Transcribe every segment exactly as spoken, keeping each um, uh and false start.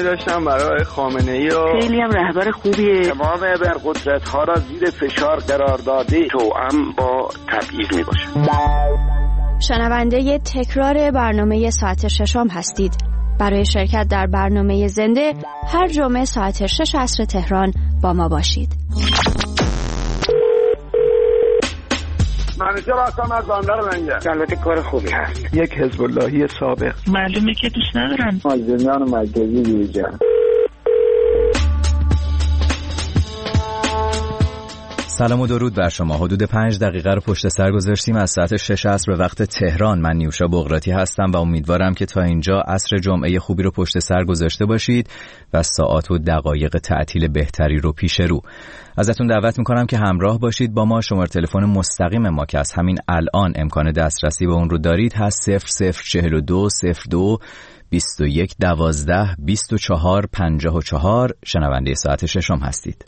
احترامی داشتم برای خامنه‌ای و خیلی هم رهبر خوبیه. تمام ابرقدرت‌ها را زیر فشار قرار داده توأم با تبعیض میباشه. شنونده تکرار برنامه ساعت ششم هستید. برای شرکت در برنامه زنده هر جمعه ساعت شش عصر تهران با ما باشید. منیجر هستم از بندر منگه. البته کار خوبی هست. یک حزب اللهی سابق. معلومه که دوست ندارن. مازندران مرکزی دیجا. سلام و درود بر شما. حدود پنج دقیقه رو پشت سر گذاشتیم از ساعت شش عصر به وقت تهران. من نیوشا بغراتی هستم و امیدوارم که تا اینجا عصر جمعه خوبی رو پشت سر گذاشته باشید و ساعات و دقایق تعطیل بهتری رو پیش رو. ازتون دعوت میکنم که همراه باشید با ما. شماره تلفن مستقیم ما که از همین الان امکان دسترسی به اون رو دارید هست صفر صفر چهل و دو صفر دو بیست و یک دوازده بیست و چهار پنجاه و چهار. شنونده ساعت ششم هستید.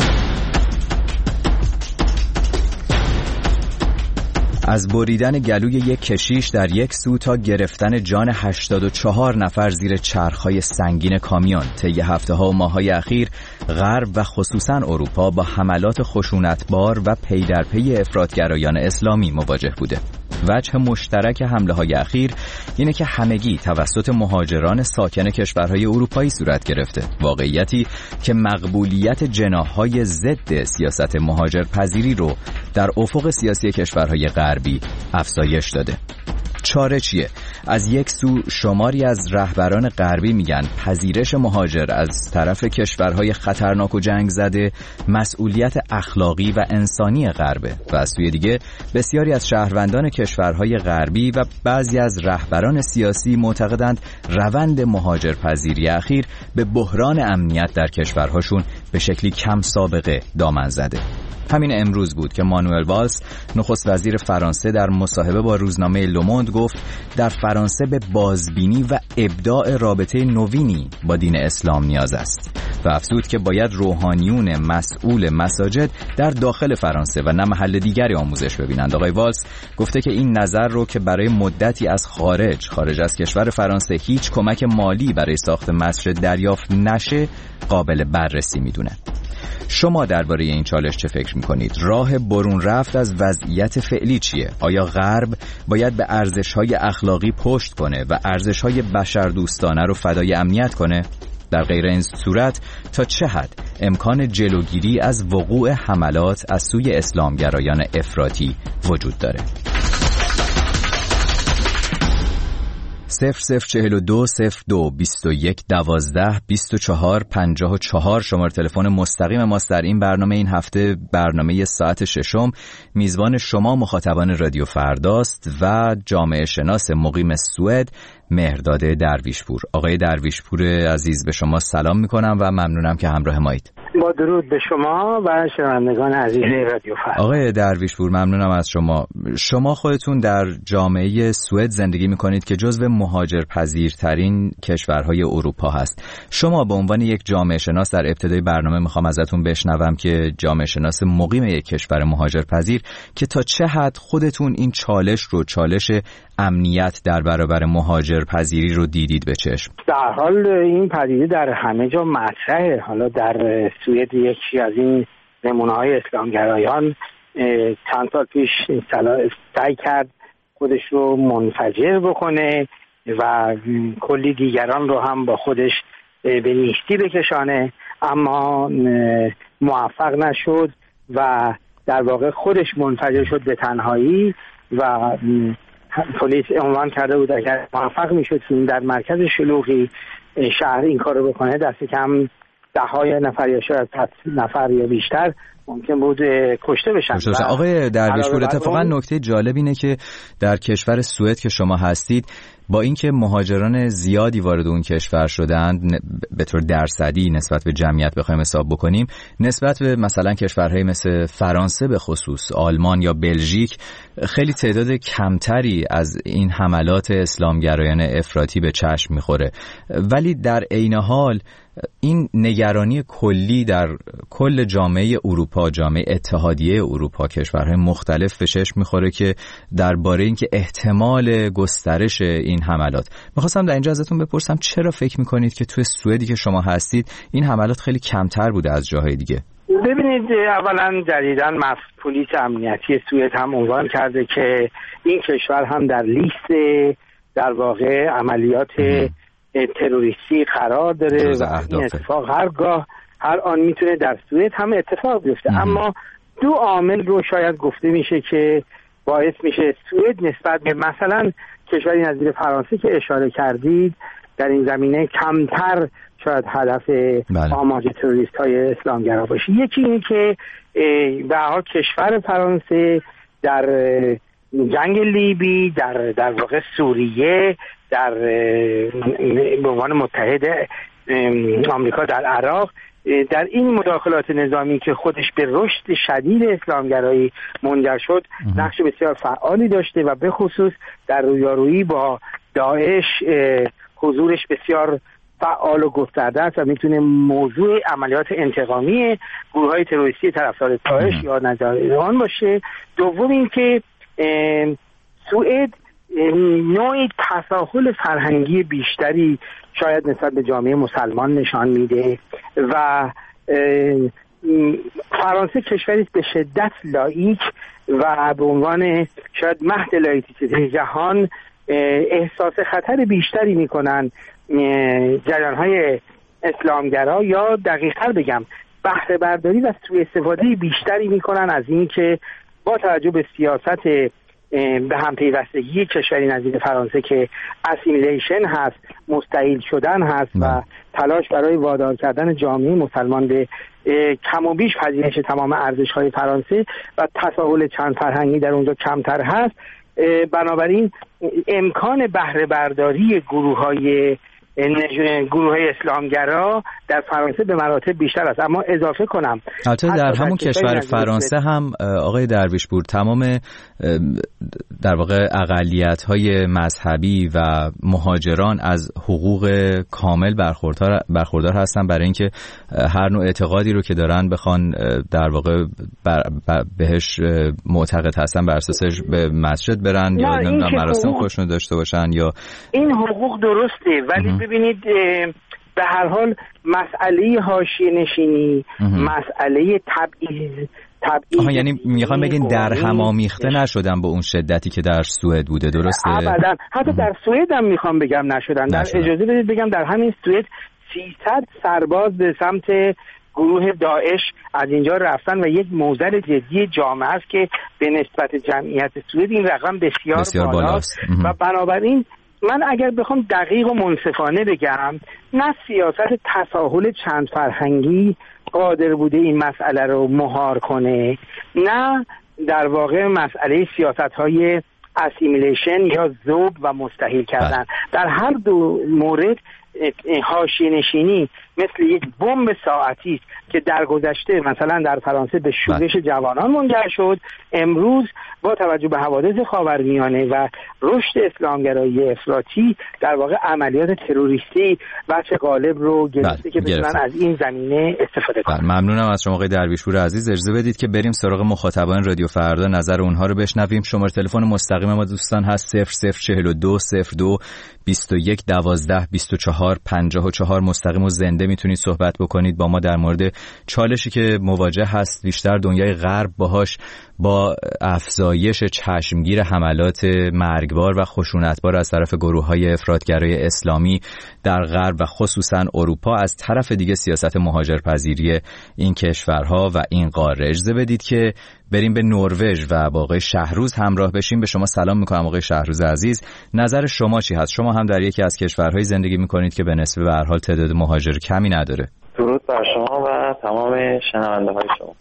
از بریدن گلوی یک کشیش در یک سو تا گرفتن جان هشتاد و چهار نفر زیر چرخهای سنگین کامیون، طی هفته‌ها و ماه‌های اخیر غرب و خصوصاً اروپا با حملات خشونتبار و پی در پی افراطگرایان اسلامی مواجه بوده. وجه مشترک حمله‌های اخیر اینه که همگی توسط مهاجران ساکن کشورهای اروپایی صورت گرفته، واقعیتی که مقبولیت جناح‌های ضد سیاست مهاجرپذیری رو در افق سیاسی کشورهای غربی افزایش داده. چاره چیه؟ از یک سو شماری از رهبران غربی میگن پذیرش مهاجر از طرف کشورهای خطرناک و جنگ زده مسئولیت اخلاقی و انسانی غربه و از سوی دیگه بسیاری از شهروندان کشورهای غربی و بعضی از رهبران سیاسی معتقدند روند مهاجرپذیری اخیر به بحران امنیت در کشورهاشون به شکلی کم سابقه دامن زده. همین امروز بود که مانوئل والس نخست وزیر فرانسه در مصاحبه با روزنامه لوموند گفت در فرانسه به بازبینی و ابداع رابطه نوینی با دین اسلام نیاز است و افزود که باید روحانیون مسئول مساجد در داخل فرانسه و نه محل دیگری آموزش ببینند. آقای والس گفته که این نظر رو که برای مدتی از خارج خارج از کشور فرانسه هیچ کمک مالی برای ساخت مسجد دریافت نشه قابل بررسی میدونه. شما درباره این چالش چه فکر میکنید؟ راه برون رفت از وضعیت فعلی چیه؟ آیا غرب باید به ارزش‌های اخلاقی پشت کنه و ارزش‌های بشردوستانه رو فدای امنیت کنه؟ در غیر این صورت تا چه حد امکان جلوگیری از وقوع حملات از سوی اسلامگرایان افراطی وجود داره؟ صفر صفر چهل و دو صفر دو بیست و یک دوازده بیست و چهار پنجاه و چهار شماره تلفن مستقیم ماست. در این برنامه این هفته برنامه ساعت ششم میزبان شما مخاطبان رادیو فرداست و جامعه شناس مقیم سوئد مهرداد درویشپور. آقای درویشپور عزیز به شما سلام میکنم و ممنونم که همراه مایید. با درود به شما و شنوندگان عزیز رادیو فردا. آقای درویشپور ممنونم از شما. شما خودتون در جامعه سوئد زندگی میکنید که جزو مهاجرپذیرترین کشورهای اروپا هست. شما به عنوان یک جامعه شناس در ابتدای برنامه میخوام ازتون بشنوم که جامعه شناس مقیم یک کشور مهاجرپذیر که تا چه حد خودتون این چالش رو چالش امنیت در برابر مهاجرپذیری رو دیدید به چشم؟ در حال این پدیده در همه جا مطرحه. حالا در سوئد یکی از این نمونه‌های اسلامگرایان چند سال پیش سعی کرد خودش رو منفجر بکنه و کلی دیگران رو هم با خودش به نیستی بکشانه، اما موفق نشد و در واقع خودش منفجر شد به تنهایی و پلیس عنوان کرده بود اگر موفق میشد که در مرکز شلوغی شهر این کارو بکنه دست کم ده های نفر یا شاید صد نفر یا بیشتر ممکن بود کشته بشن. آقای درویشپور اتفاقا نکته جالب اینه که در کشور سوئد که شما هستید با اینکه مهاجران زیادی وارد اون کشور شدند به طور درصدی نسبت به جمعیت بخوایم حساب بکنیم، نسبت به مثلا کشورهای مثل فرانسه به خصوص آلمان یا بلژیک خیلی تعداد کمتری از این حملات اسلامگرایان افراطی به چشم میخوره، ولی در عین حال این نگرانی کلی در کل جامعه اروپا، جامعه اتحادیه اروپا، کشورهای مختلف به چشم میخوره که درباره اینکه احتمال گسترش این این حملات. میخواستم در اینجا ازتون بپرسم چرا فکر میکنید که توی سوئدی که شما هستید این حملات خیلی کمتر بوده از جاهای دیگه؟ ببینید، اولا جدیدن پلیس امنیتی سوئد هم عنوان کرده که این کشور هم در لیست در واقع عملیات تروریستی قرار داره و این اتفاق هرگاه هر آن میتونه در سوئد هم اتفاق بیفته. اما دو عامل رو شاید گفته میشه که باعث میشه سوئد نسبت به مثلا کشوری نظیر فرانسه که اشاره کردید در این زمینه کمتر شاید هدف آماج تروریست های اسلامگرا باشه. یکی این که به هر حال کشور فرانسه در جنگ لیبی، در در واقع سوریه، در به عنوان متحد آمریکا در عراق، در این مداخلات نظامی که خودش به رشد شدید اسلامگرایی منجر شد نقش بسیار فعالی داشته و به خصوص در رویارویی با داعش حضورش بسیار فعال و گسترده است و میتونه موضوع عملیات انتقامی گروه‌های تروریستی طرفدار داعش یا نظامیان باشه. دوم اینکه سوئد نوعی تساهل فرهنگی بیشتری شاید نسبت به جامعه مسلمان نشان میده و فرانسه کشوری به شدت لاییک و به عنوان شاید مهد لاییسیته جهان احساس خطر بیشتری میکنن جریان‌های اسلامگرا، یا دقیق‌تر بگم بهره برداری و سوء استفاده بیشتری میکنن از این که با توجه به سیاست به هم پیوستگی کشوری نظیر فرانسه که اسیمیلیشن هست، مستعیل شدن هست و تلاش برای وادار کردن جامعه مسلمان به کم و بیش پذیرش تمام ارزش‌های فرانسه و تساهل چند فرهنگی در اونجا کمتر هست، بنابراین امکان بهره برداری گروه‌های گروه‌های اسلامگرا در فرانسه به مراتب بیشتر است. اما اضافه کنم البته در همون کشور فرانسه هم آقای درویشپور تمام در واقع اقلیت‌های مذهبی و مهاجران از حقوق کامل برخوردار برخوردار هستن برای اینکه هر نوع اعتقادی رو که دارن بخوان در واقع بهش معتقد هستن بر اساسش به مسجد برن یا نمیدونم مراسم خودشون داشته باشن. یا این حقوق درسته، ولی ببینید به هر حال مسئله حاشیه نشینی، مسئله تبعیض آها، یعنی میخوام بگین در هم آمیخته نشدن به اون شدتی که در سوئد بوده، درسته؟ ابدا، حتی در سوئد هم میخوام بگم نشدن. در اجازه بدید بگم در همین سوئد سیصد سرباز به سمت گروه داعش از اینجا رفتن و یک موزل جدی جامعه است که به نسبت جمعیت سوئد این رقم بسیار, بسیار بالاست و بنابراین من اگر بخوام دقیق و منصفانه بگم، نه سیاست تساهل چند فرهنگی قادر بوده این مسئله رو مهار کنه، نه در واقع مسئله سیاست‌های اسیمیلیشن یا ذوب و مستحیل کردن. در هر دو مورد حاشیه نشینی مثل یک بمب ساعتی که در گذشته مثلا در فرانسه به شورش جوانان منجر شد، امروز با توجه به حوادث خاورمیانه و رشد اسلامگرایی افراطی در واقع عملیات تروریستی بچه غالب رو گرفته که بتونن از این زمینه استفاده کنن. ممنونم از شما آقای درویشپور عزیز. اجازه بدید که بریم سراغ مخاطبان رادیو فردا، نظر اونها رو بشنویم. شماره تلفن مستقیم ما دوستان هست صفر صفر چهل و دو صفر دو بیست و یک دوازده بیست و چهار پنجاه و چهار. مستقیم و زنده میتونید صحبت بکنید با ما در مورد چالشی که مواجه هست بیشتر دنیای غرب باهاش، با افزایش چشمگیر حملات مرگبار و خشونتبار از طرف گروه‌های افراطگرای اسلامی در غرب و خصوصا اروپا، از طرف دیگه سیاست مهاجرپذیری این کشورها و این قاره. اجازه بدید که بریم به نروژ و با آقای شهروز همراه بشیم. به شما سلام میکنم آقای شهروز عزیز. نظر شما چی هست؟ شما هم در یکی از کشورهای زندگی میکنید که به نسبت به هر حال تعداد مهاجر کمی نداره. درود بر شما و تمام شنونده های شما.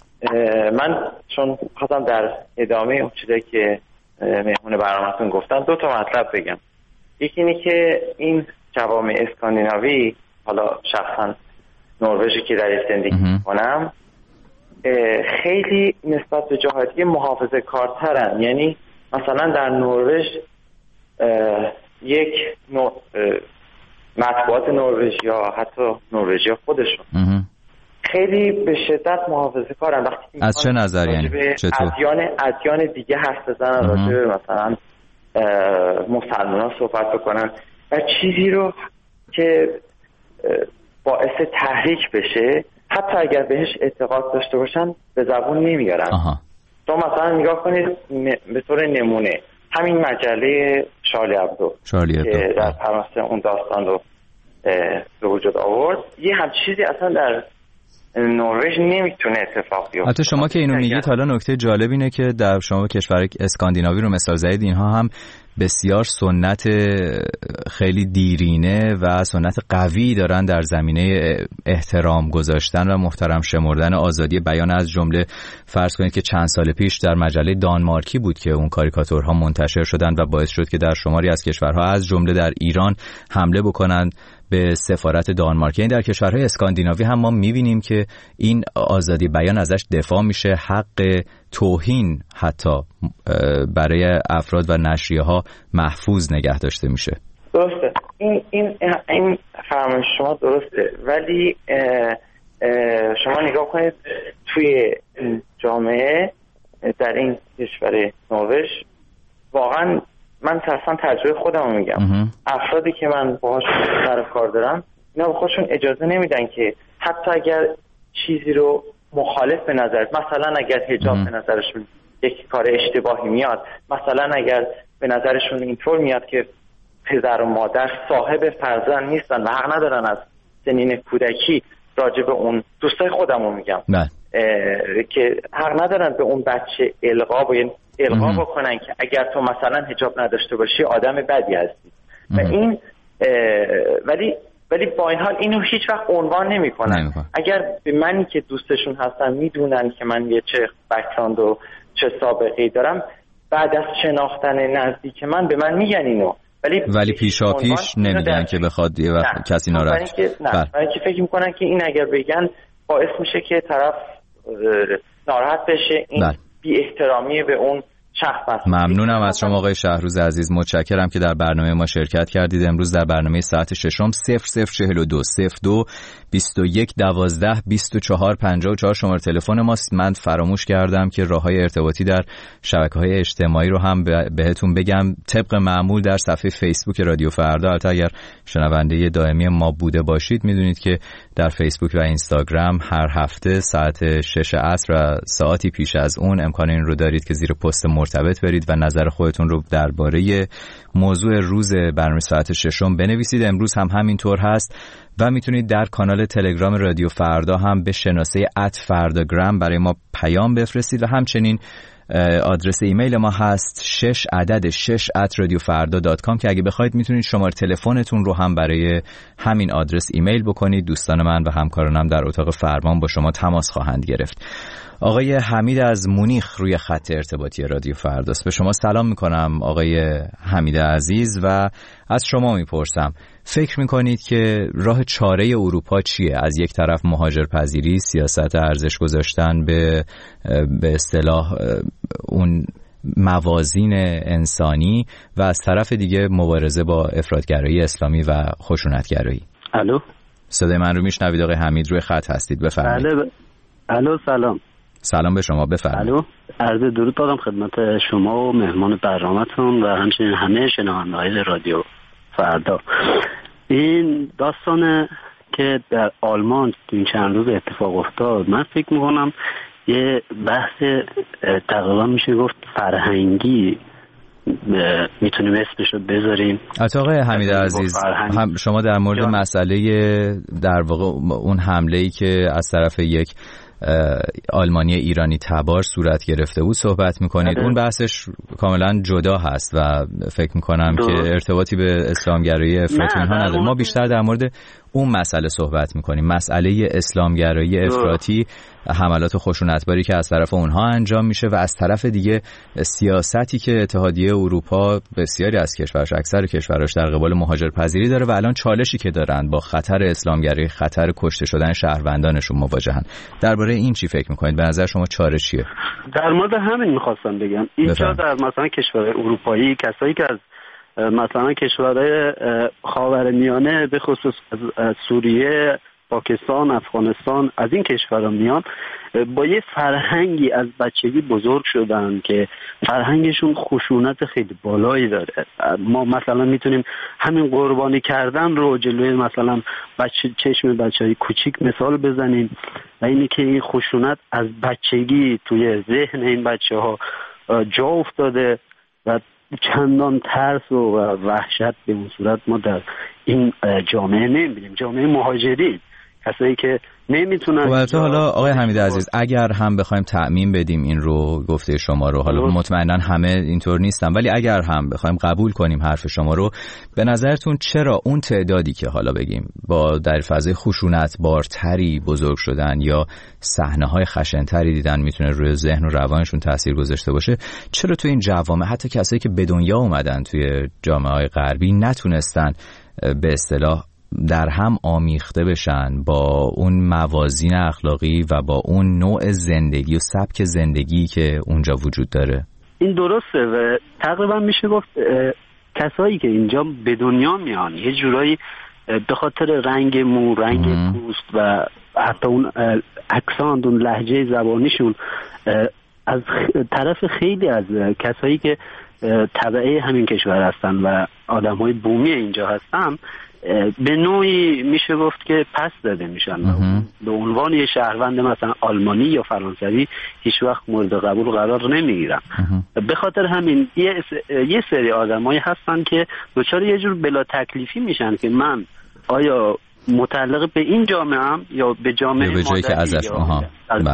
من چون خواستم در ادامه اون چیزی که مهمون برنامه‌تون گفتن دو تا مطلب بگم. یکی اینه که این جوامع اسکاندیناوی، حالا شخصا نروژی که در زندگی میکنم، خیلی نسبت به جاهای دیگه محافظه کارترن. یعنی مثلا در نروژ یک نوع مطبوعات نروژ یا حتی نروژیا خودشون خیلی به شدت محافظه کارن. وقتی از چه نظر؟ یعنی چطور؟ ادیان ادیان دیگه حرف بزنن، راجع به مثلا مسلمان صحبت بکنن و چیزی رو که باعث تحریک بشه حتی اگر بهش اعتقاد داشته باشن به زبون نمیارن. تو مثلا نگاه کنید به طور نمونه همین مجله شارلی ابدو که در فرانسه اون داستان رو به وجود آورد، یه هم چیزی اصلا در نروژ نمیتونه اتفاق بیفته. حتی شما که اینو میگید، حالا نکته جالب اینه که در شما کشور اسکاندیناوی رو مثال زدید، اینها هم بسیار سنت خیلی دیرینه و سنت قوی دارن در زمینه احترام گذاشتن و محترم شمردن آزادی بیان. از جمله فرض کنید که چند سال پیش در مجله دانمارکی بود که اون کاریکاتورها منتشر شدن و باعث شد که در شماری از کشورها از جمله در ایران حمله بکنند به سفارت دانمارک. یعنی در کشورهای اسکاندیناوی هم ما می‌بینیم که این آزادی بیان ازش دفاع میشه، حق توهین حتی برای افراد و نشریه‌ها محفوظ نگه داشته میشه. درسته، این این این فرمایش شما درسته، ولی اه اه شما نگاه کنید توی جامعه در این کشور نروژ واقعا من اصلا تجربه خودم رو میگم، افرادی که من باهاشون سر کار دارم اینا به خودشون اجازه نمیدن که حتی اگر چیزی رو مخالف به نظر، مثلا اگر حجاب به نظرشون یک کار اشتباهی میاد، مثلا اگر به نظرشون اینطور میاد که پدر و مادر صاحب فرزند نیستن و حق ندارن از سنین کودکی راجع به اون، دوستای خودم رو میگم که حق ندارن به اون بچه القا و القا بکنن که اگر تو مثلا حجاب نداشته باشی آدم بدی هستی و این ولی ولی با این حال اینو هیچ وقت عنوان نمی‌کنن. اگر به منی که دوستشون هستن میدونن که من یه چه بک‌گراند و چه سابقه‌ای دارم، بعد از شناختن نزدیک من به من میگن اینو، ولی ولی پیشا پیش نمیگن که بخواد یه وقت کسی ناراحت شه. نه، برای اینکه فکر می‌کنن که این اگر بگن باعث میشه که طرف ناراحت بشه، این بی احترامی به اون شخص. ممنونم از شما آقای شهروز عزیز، متشکرم که در برنامه ما شرکت کردید. امروز در برنامه ساعت ششم صفر صفر چهل و دو صفر دو بیست و یک دوازده بیست و چهار پنجاه و چهار شماره تلفن ماست. من فراموش کردم که راههای ارتباطی در شبکه‌های اجتماعی رو هم بهتون بگم. طبق معمول در صفحه فیسبوک رادیو فردا، البته اگر شنونده دائمی ما بوده باشید میدونید که در فیسبوک و اینستاگرام هر هفته ساعت شش عصر و ساعتی پیش از اون امکان این رو دارید که زیر پست مرتبط برید و نظر خودتون رو درباره موضوع روز برنامه ساعت ششم بنویسید. امروز هم همینطور هست و میتونید در کانال تلگرام رادیو فردا هم به شناسه ات فرداگرام برای ما پیام بفرستید و همچنین آدرس ایمیل ما هست شش عدد شش ات رادیو فردا دات کام که اگه بخواید میتونید شماره تلفنتون رو هم برای همین آدرس ایمیل بکنید. دوستان من و همکارانم در اتاق فرمان با شما تماس خواهند گرفت. آقای حمید از مونیخ روی خط ارتباطی رادیو فرداست. به شما سلام میکنم آقای حمید عزیز و از شما میپرسم فکر میکنید که راه چاره اروپا چیه؟ از یک طرف مهاجر پذیری، سیاست ارزش گذاشتن به به اصطلاح اون موازین انسانی و از طرف دیگه مبارزه با افراطگرایی اسلامی و خشونتگرایی. الو، صدای من رو میشنوید آقای حمید؟ روی خط هستید، بفرمایید. بله. الو، سلام. سلام به شما، بفرمایید. الو، عرض درود دارم خدمت شما و مهمان برنامه‌تون و همچنین همه شنونده‌های رادیو فردا. این داستان که در آلمان این چند روز اتفاق افتاد، من فکر می‌کنم یه بحث تقریبا میشه گفت فرهنگی میتونیم اسمشو بذاریم. البته آقای حمید عزیز، هم شما در مورد مسئله در واقع اون حمله‌ای که از طرف یک آلمانی ایرانی تبار صورت گرفته بود صحبت میکنید. اون بحثش کاملا جدا هست و فکر میکنم که ارتباطی به اسلامگرایی افراطی اینها نداره. ما بیشتر در مورد اون مسئله صحبت میکنیم، مسئله اسلامگرایی افراطی، حملات خشونتباری که از طرف اونها انجام میشه و از طرف دیگه سیاستی که اتحادیه اروپا بسیاری از کشورش، اکثر کشورش در قبال مهاجرپذیری داره و الان چالشی که دارن با خطر اسلامگرایی، خطر کشته شدن شهروندانشون مواجهن. درباره این چی فکر میکنید؟ به نظر شما چاره چیه؟ در مورد همین میخواستم بگم. اینجا در مثلا کشورهای اروپایی کسایی که از مثلا کشورهای خاورمیانه به خصوص از سوریه، پاکستان، افغانستان، از این کشورها میان با یه فرهنگی از بچگی بزرگ شدن که فرهنگشون خشونت خیلی بالایی داره. ما مثلا میتونیم همین قربانی کردن رو جلوی مثلا بچه چشم بچهای کوچیک مثال بزنیم و اینی که این خشونت از بچگی توی ذهن این بچه ها جا افتاده و چندان ترس و وحشت به اون صورت ما در این جامعه نمیبینیم. جامعه مهاجرین، کسایی که نمیتونن. البته حالا آقای حمید عزیز اگر هم بخوایم تعمیم بدیم این رو، گفته شما رو، حالا مطمئنا همه اینطور نیستن، ولی اگر هم بخوایم قبول کنیم حرف شما رو، به نظرتون چرا اون تعدادی که حالا بگیم با در فضای خشونت بارتری بزرگ شدن یا صحنه‌های خشن‌تری دیدن میتونه روی ذهن و روانشون تاثیر گذاشته باشه، چرا تو این جوامع حتی کسایی که به دنیا اومدن توی جامعه‌های غربی نتونستن به اصطلاح در هم آمیخته بشن با اون موازین اخلاقی و با اون نوع زندگی و سبک زندگی که اونجا وجود داره؟ این درسته و تقریبا میشه گفت کسایی که اینجا به دنیا میان یه جورایی به خاطر رنگ مو، رنگ ام. پوست و حتی اون اکسانت، اون لهجه زبانیشون از طرف خیلی از کسایی که تبعه همین کشور هستن و آدمای بومی اینجا هستن به نوعی میشه گفت که پس داده میشن. به عنوان یه شهروند مثلا آلمانی یا فرانسوی هیچ وقت مورد قبول قرار نمیگیرن. به خاطر همین یه, یه سری آدمایی هستن که دچار یه جور بلا تکلیفی میشن که من آیا متعلق به این جامعه ام یا به جامعه به جایی که ازش آها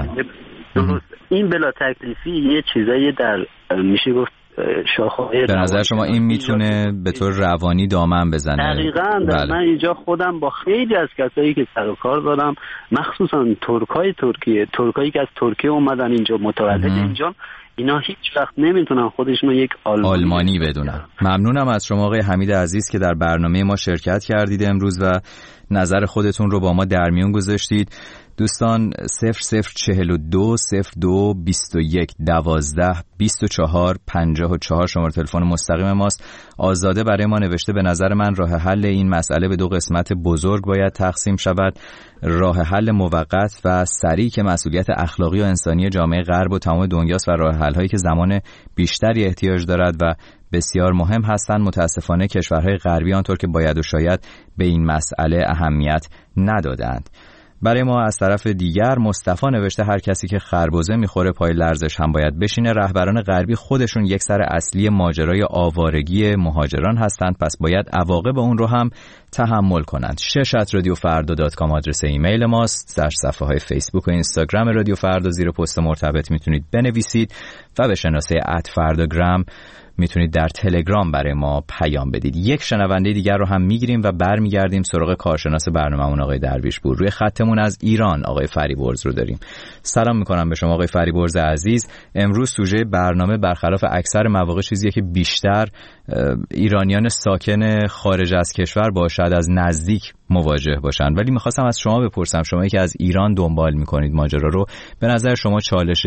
این بلا تکلیفی یه چیزایی در میشه گفت شاخه‌های. به نظر شما این میتونه به طور روانی دامن بزنه؟ دقیقاً. بله. من اینجا خودم با خیلی از کسایی که سر و کار دارم، مخصوصا ترکای ترکیه، ترکایی که از ترکیه اومدن اینجا متولد اینجا، اینا هیچ وقت نمیتونن خودشون یک آلمانی, آلمانی بدونن. ممنونم از شما آقای حمید عزیز که در برنامه ما شرکت کردید امروز و نظر خودتون رو با ما در میون گذاشتید. دوستان صفر صفر چهل و دو صفر دو بیست و یک دوازده بیست و چهار پنجاه و چهار شماره تلفن مستقیم ماست. آزاده برای ما نوشته به نظر من راه حل این مسئله به دو قسمت بزرگ باید تقسیم شود. راه حل موقت و سریع که مسئولیت اخلاقی و انسانی جامعه غرب و تمام دنیاست و راه حل هایی که زمان بیشتری احتیاج دارد و بسیار مهم هستند. متاسفانه کشورهای غربی آنطور که باید و شاید به این مسئله اهمیت ندادند. برای ما از طرف دیگر مصطفی نوشته هر کسی که خربزه میخوره پای لرزش هم باید بشینه. رهبران غربی خودشون یک سر اصلی ماجرای آوارگی مهاجران هستند، پس باید عواقب اون رو هم تحمل کنند. شش ات رادیو فردا دات کام آدرس ایمیل ماست. در صفحه های فیسبوک و اینستاگرام رادیو فردا زیر پست مرتبط میتونید بنویسید و به شناسه ات فرداگرام میتونید در تلگرام برای ما پیام بدید. یک شنونده دیگر رو هم میگیریم و برمیگردیم سراغ کارشناس برنامه‌مون آقای درویشپور. روی خطمون از ایران آقای فریبرز رو داریم. سلام میکنم به شما آقای فریبرز عزیز. امروز سوژه برنامه برخلاف اکثر مواقع چیزیه که بیشتر ایرانیان ساکن خارج از کشور با شاید از نزدیک مواجه باشن، ولی میخواستم از شما بپرسم، شمایی که از ایران دنبال میکنید ماجرا رو، به نظر شما چالش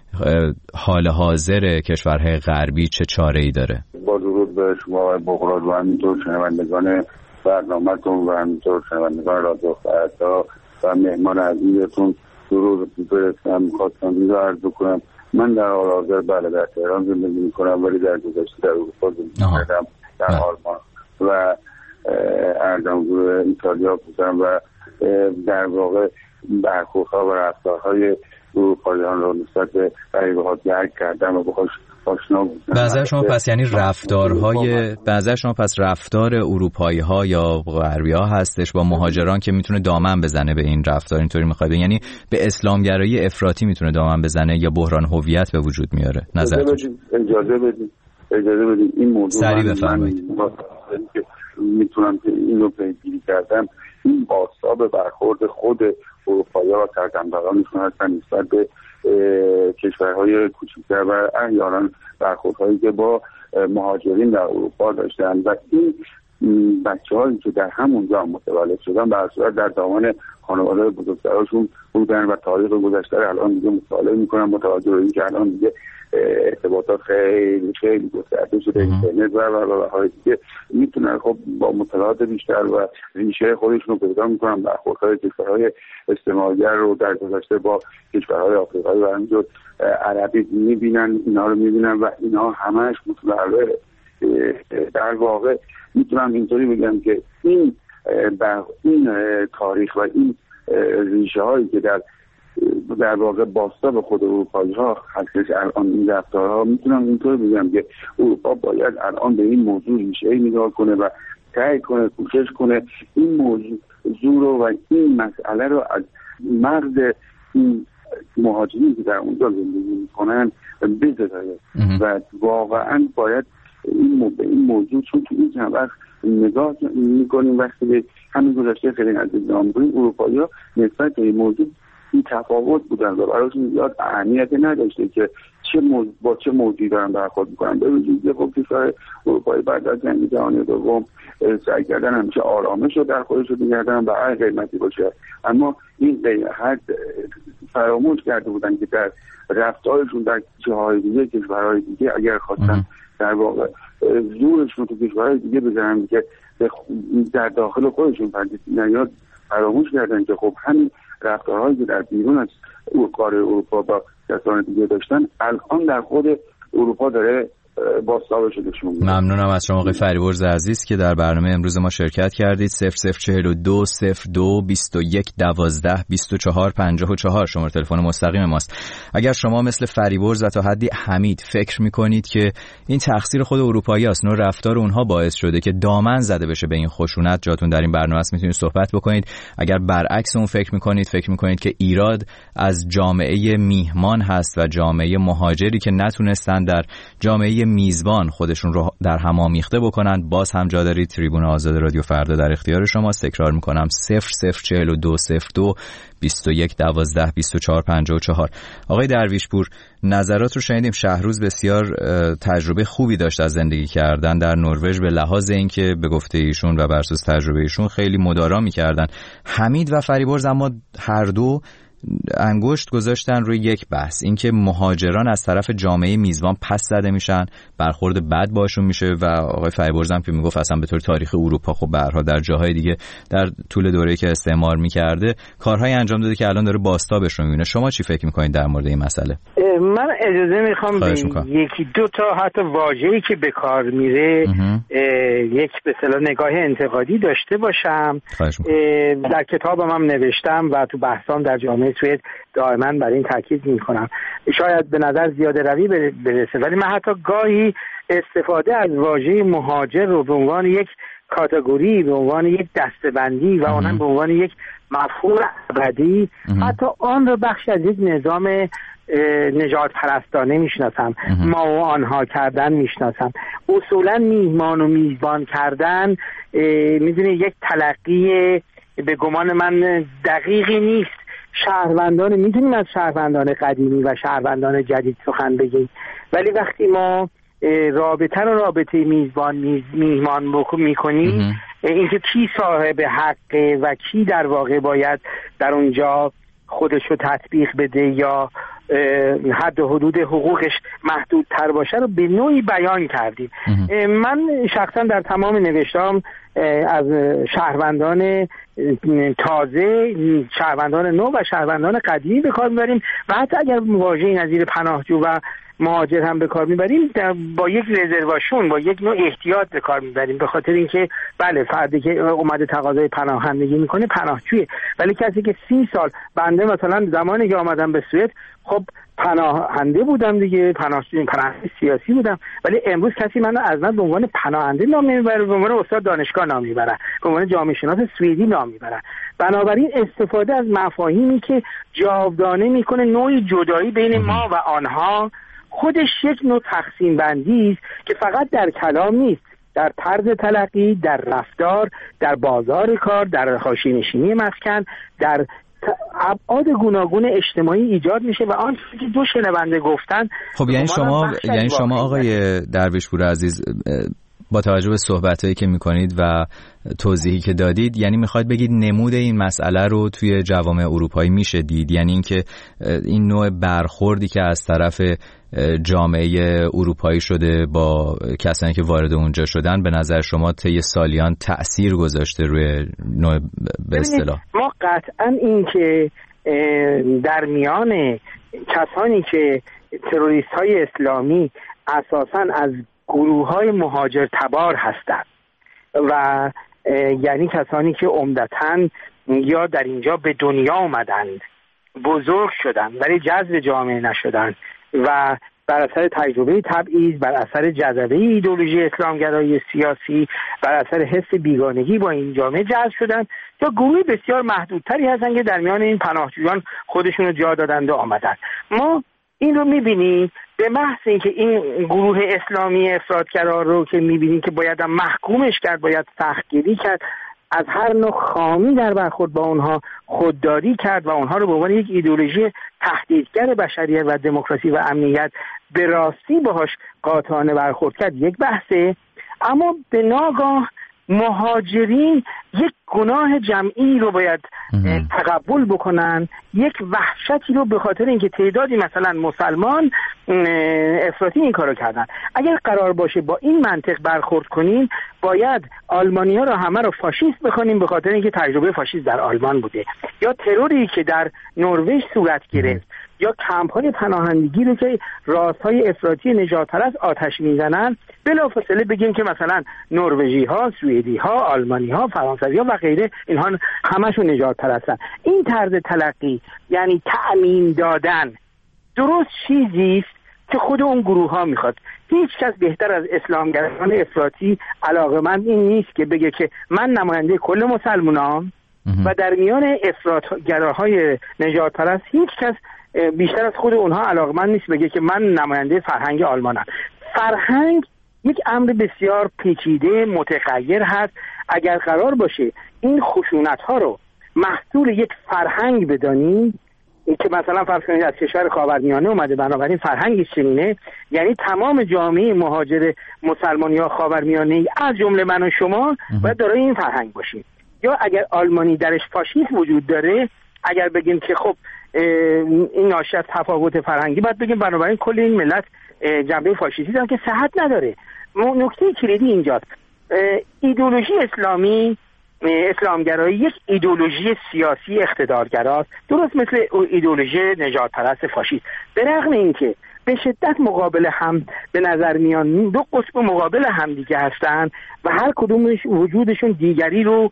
حال حاضر کشورهای غربی چه چاره‌ای داره؟ با درود به شما و بغراد و همینطور شنوندگان برنامه‌تون و همینطور شنوندگان رادیو فردا و مهمان عزیزتون درود برسم. می‌خواستم این رو عرض کنم من در حال حاضر بله در تهران زندگی می‌کنم، ولی در گذشته در اروپا زندگی کردم، در آلمان و اردنگور ایتالیا بودم و در واقع برخوردها و رفتارهای اروپاییان رو نسبت به غریبه‌ها درک کردم و باهاش آشنا بودم. به نظر شما پس یعنی رفتارهای به نظر شما پس رفتار اروپایی‌ها یا غربی‌ها هستش با مهاجران که میتونه دامن بزنه به این رفتار، اینطوری میخواد یعنی به اسلامگرایی افراطی میتونه دامن بزنه یا بحران هویت به وجود میاره؟ نظرتون اجازه بدید اجازه بدید این موضوع سریع بفرمایید. میتونم این رو پیگیری کردم. این بازتاب برخورد خود اروپایی‌ها و سرزمین‌دارانشون هستن نسبت به کشورهای کوچکتر و احیانا برخوردهایی که با مهاجرین در اروپا داشتن و این بچه‌هایی که در همونجا متولد شدن به هر صورت در دامن خانواده بزرگتراشون بودن و تاریخ گذشته الان دیگه مطالعه میکنن با توجه به اینکه الان دیگه ارتباطات خیلی خیلی گسترده شده، اینترنت و راههای دیگه میتونن خب با مطالعات بیشتر و ریشه خودشون رو پیدا میکنن برخوردهای کشورهای استعمارگر رو در گذشته با کشورهای آفریقایی و همینجور عربی میبینن، اینا رو میبینن و اینا همش متعلق در واقع میتونم اینطوری بگم که این این تاریخ و این ریشه هایی که در در واقع باستا به خود اروپایی ها هستش الان این رفتارها، میتونم اینطور بگم که اروپا باید الان به این موضوع ریشه‌ای نگاه کنه و سعی کنه کوشش کنه این موضوع رو و این مسئله رو از مرد این مهاجرین که در اونجا زندگی میکنن بزداید و واقعا باید این به این موضوع چون تو این چند وقت نگاه میکنیم وقتی به همین گذشته خیلی نزدیک نام کنیم اروپایی ها نسبت به این موضوع این تفاوت بودن و برایشون زیاد اهمیت نداشته که چه موضوع با چه موضوعی دارن برخورد میکنن. به وجود خب کشور اروپایی بعد از جنگ جهانی دوم سعی کردن همیشه آرامش رو در خودش رو بگردن و هر قیمتی باشه، اما این حد فراموش کرده بودن که در رفتارشون در جاهای دیگه کشورهای دیگه اگر خواستن در واقع زورشون تو کشورهای دیگه بزنن که در داخل خودشون پردیس نیاد، فراموش کردن که خب همین رفتارهایی که در بیرون از قاره اروپا با کسان دیگه داشتن الان در خود اروپا داره باستابه شده. ممنونم از شما آقای فریبرز عزیز که در برنامه امروز ما شرکت کردید. صفر صفر چهل و دو صفر دو بیست و یک دوازده بیست و چهار پنجاه و چهار شماره تلفن مستقیم ماست. اگر شما مثل فریبرز و تا حدی حمید فکر میکنید که این تقصیر خود اروپایی است، نوع رفتار اونها باعث شده که دامن زده بشه به این خشونت، جاتون در این برنامه است، میتونید صحبت بکنید. اگر برعکس اون فکر میکنید، فکر میکنید که ایراد از جامعه میهمان هست و جامعه مهاجری که نتونستن در جامعه میزبان خودشون رو در هم آمیخته بکنن، باز هم جا دارید. تریبون آزاد رادیو فردا در اختیار شماست. تکرار میکنم صفر صفر چهل و دو صفر دو بیست و یک دوازده بیست و چهار پنجاه و چهار. آقای درویشپور، نظرات رو شنیدیم. شهروز بسیار تجربه خوبی داشت از زندگی کردن در نروژ به لحاظ اینکه به گفته ایشون و بر اساس تجربه ایشون خیلی مدارا می‌کردن. حمید و فریبرز اما هر دو انگشت گذاشتن روی یک بحث، اینکه مهاجران از طرف جامعه میزبان پس زده میشن، برخورد بد باشون میشه و آقای فریبرز هم که میگفت اصلا به طور تاریخ اروپا خب به هر حال در جاهای دیگه در طول دوره‌ای که استعمار میکرده کارهای انجام داده که الان داره باستابش رو میبینه. شما چی فکر میکنید در مورد این مسئله؟ من اجازه میخوام یکی دو تا حتی واژه‌ای که به کار میره یک به اصطلاح نگاه انتقادی داشته باشم. در کتابم هم نوشتم و تو بحثام در جامعه سوئد دائما برای این تاکید میکنم. شاید به نظر زیاده روی برسه ولی من حتی گاهی استفاده از واژه مهاجر رو به عنوان یک کاتگوری، به عنوان یک دسته‌بندی و اونم به عنوان یک مفهوم ابدی حتی آن رو بخش از یک نظام نجات پرستانه میشناسم، ما و آنها کردن میشناسم. اصولا میهمان و میزبان کردن میدونی یک تلقی به گمان من دقیقی نیست. شهروندان میتونیم از شهروندان قدیمی و شهروندان جدید سخن بگیم، ولی وقتی ما رابطه رو رابطه میزبان میز میهمان میکنیم، اینکه کی صاحب حقه و کی در واقع باید در اونجا خودش رو تطبیق بده یا حد و حدود حقوقش محدود تر باشه رو به نوعی بیان کردیم. من شخصا در تمام نوشتام از شهروندان تازه، شهروندان نو و شهروندان قدیمی به کار میبریم و حتی اگر واژه نظیر پناهجو و مهاجر هم به کار میبریم با یک رزرواشون، با یک نوع احتیاط به کار میبریم، به خاطر اینکه بله فردی که اومده تقاضای پناهندگی میکنه پناهجویه، ولی کسی که سی سال بنده مثلا زمانی که آمدم به سوئد خب پناهنده بودم دیگه، پناهجوی پناهنده سیاسی بودم، ولی امروز کسی منو از من به عنوان پناهنده نام نمیبره، به عنوان استاد دانشگاه نام میبره، به عنوان جامعه شناس سوئدی نام میبره. بنابراین استفاده از مفاهیمی که جاودانه میکنه نوعی جدایی بین ما و آنها خودش یک نوع تقسیم بندی است که فقط در کلام نیست، در طرز تلقی، در رفتار، در بازار کار، در حاشیه‌نشینی مسکن، در ابعاد گوناگون اجتماعی ایجاد میشه و آن که دو شنونده گفتن. خب یعنی شما یعنی شما آقای درویشپور عزیز با توجه به صحبتایی که میکنید و توضیحی که دادید، یعنی میخواید بگید نمود این مسئله رو توی جوامع اروپایی میشه دید، یعنی اینکه این نوع برخوردی که از طرف جامعه اروپایی شده با کسانی که وارد اونجا شدن، به نظر شما طی سالیان تأثیر گذاشته روی نوع به اصطلاح؟ ما قطعا این که در میان کسانی که تروریست های اسلامی اساساً از گروه های مهاجر تبار هستند و یعنی کسانی که عمدتاً یا در اینجا به دنیا آمدند، بزرگ شدند ولی جذب جامعه نشدند و بر اثر تجربه تبعیض، بر اثر جذبه ایدئولوژی اسلامگرایی سیاسی، بر اثر حس بیگانگی با این جامعه جذب شدند، یا گروه بسیار محدودتری هستند که در میان این پناهجویان خودشون رو جا دادند و آمدند. ما این رو می‌بینیم به محض اینکه این گروه اسلامی افراطگرا رو که می‌بینیم که باید محکومش کرد، باید سختگیری کرد، از هر نوع خامی در برخورد با اونها خودداری کرد و اونها رو به عنوان یک ایدئولوژی تهدیدگر بشریت و دموکراسی و امنیت به راستی باهاش قاطعانه برخورد کرد، یک بحثه. اما به ناگاه مهاجرین یک گناه جمعی رو باید تقبل بکنن، یک وحشتی رو به خاطر اینکه تعدادی مثلا مسلمان افراطی این کارو کردن. اگر قرار باشه با این منطق برخورد کنیم، باید آلمانی‌ها رو همه رو فاشیست بخونیم به خاطر اینکه تجربه فاشیست در آلمان بوده، یا تروری که در نروژ صورت گرفت، یا کمپ‌های پناهندگی رو که راست‌های افراطی نژادپرست آتش میزنن، بلافاصله بگیم که مثلا نروژی‌ها، سوئدی‌ها، آلمانی‌ها، فرانسوی‌ها و غیره اینها همشون نژادپرستن. این طرز تلقی یعنی تعمیم دادن درست چیزی است که خود اون گروه‌ها میخواد. هیچ کس بهتر از اسلامگرایان افراطی علاقه‌مند این نیست که بگه که من نماینده کل مسلمانام و در میان افراطگراهای نژادپرست هیچ کس بیشتر از خود اونها علاقمند نیست بگه که من نماینده فرهنگ آلمانم. فرهنگ یک امر بسیار پیچیده متغیر هست. اگر قرار باشه این خشونت ها رو محصول یک فرهنگ بدانیم که مثلا فرض کنید از کشور خاورمیانه اومده بنابراین فرهنگش چنینه، یعنی تمام جامعه مهاجر مسلمانی ها خاورمیانه از جمله من و شما باید دارای این فرهنگ باشیم. یا اگر آلمانی درش فاشیسم وجود داره، اگر بگیم که خب این ناشی از تفاوت فرهنگی، باید بگیم بنابراین کل این ملت جنبه فاشیستی دارن که صحت نداره. نکته کلیدی اینجاست. ایدئولوژی اسلامی، اسلامگرایی یک ایدئولوژی سیاسی اقتدارگراست، درست مثل ایدئولوژی نژادپرست فاشیست. به رغم اینکه به شدت مقابل هم به نظر میان، دو قطب مقابل هم دیگه هستن و هر کدومش وجودشون دیگری رو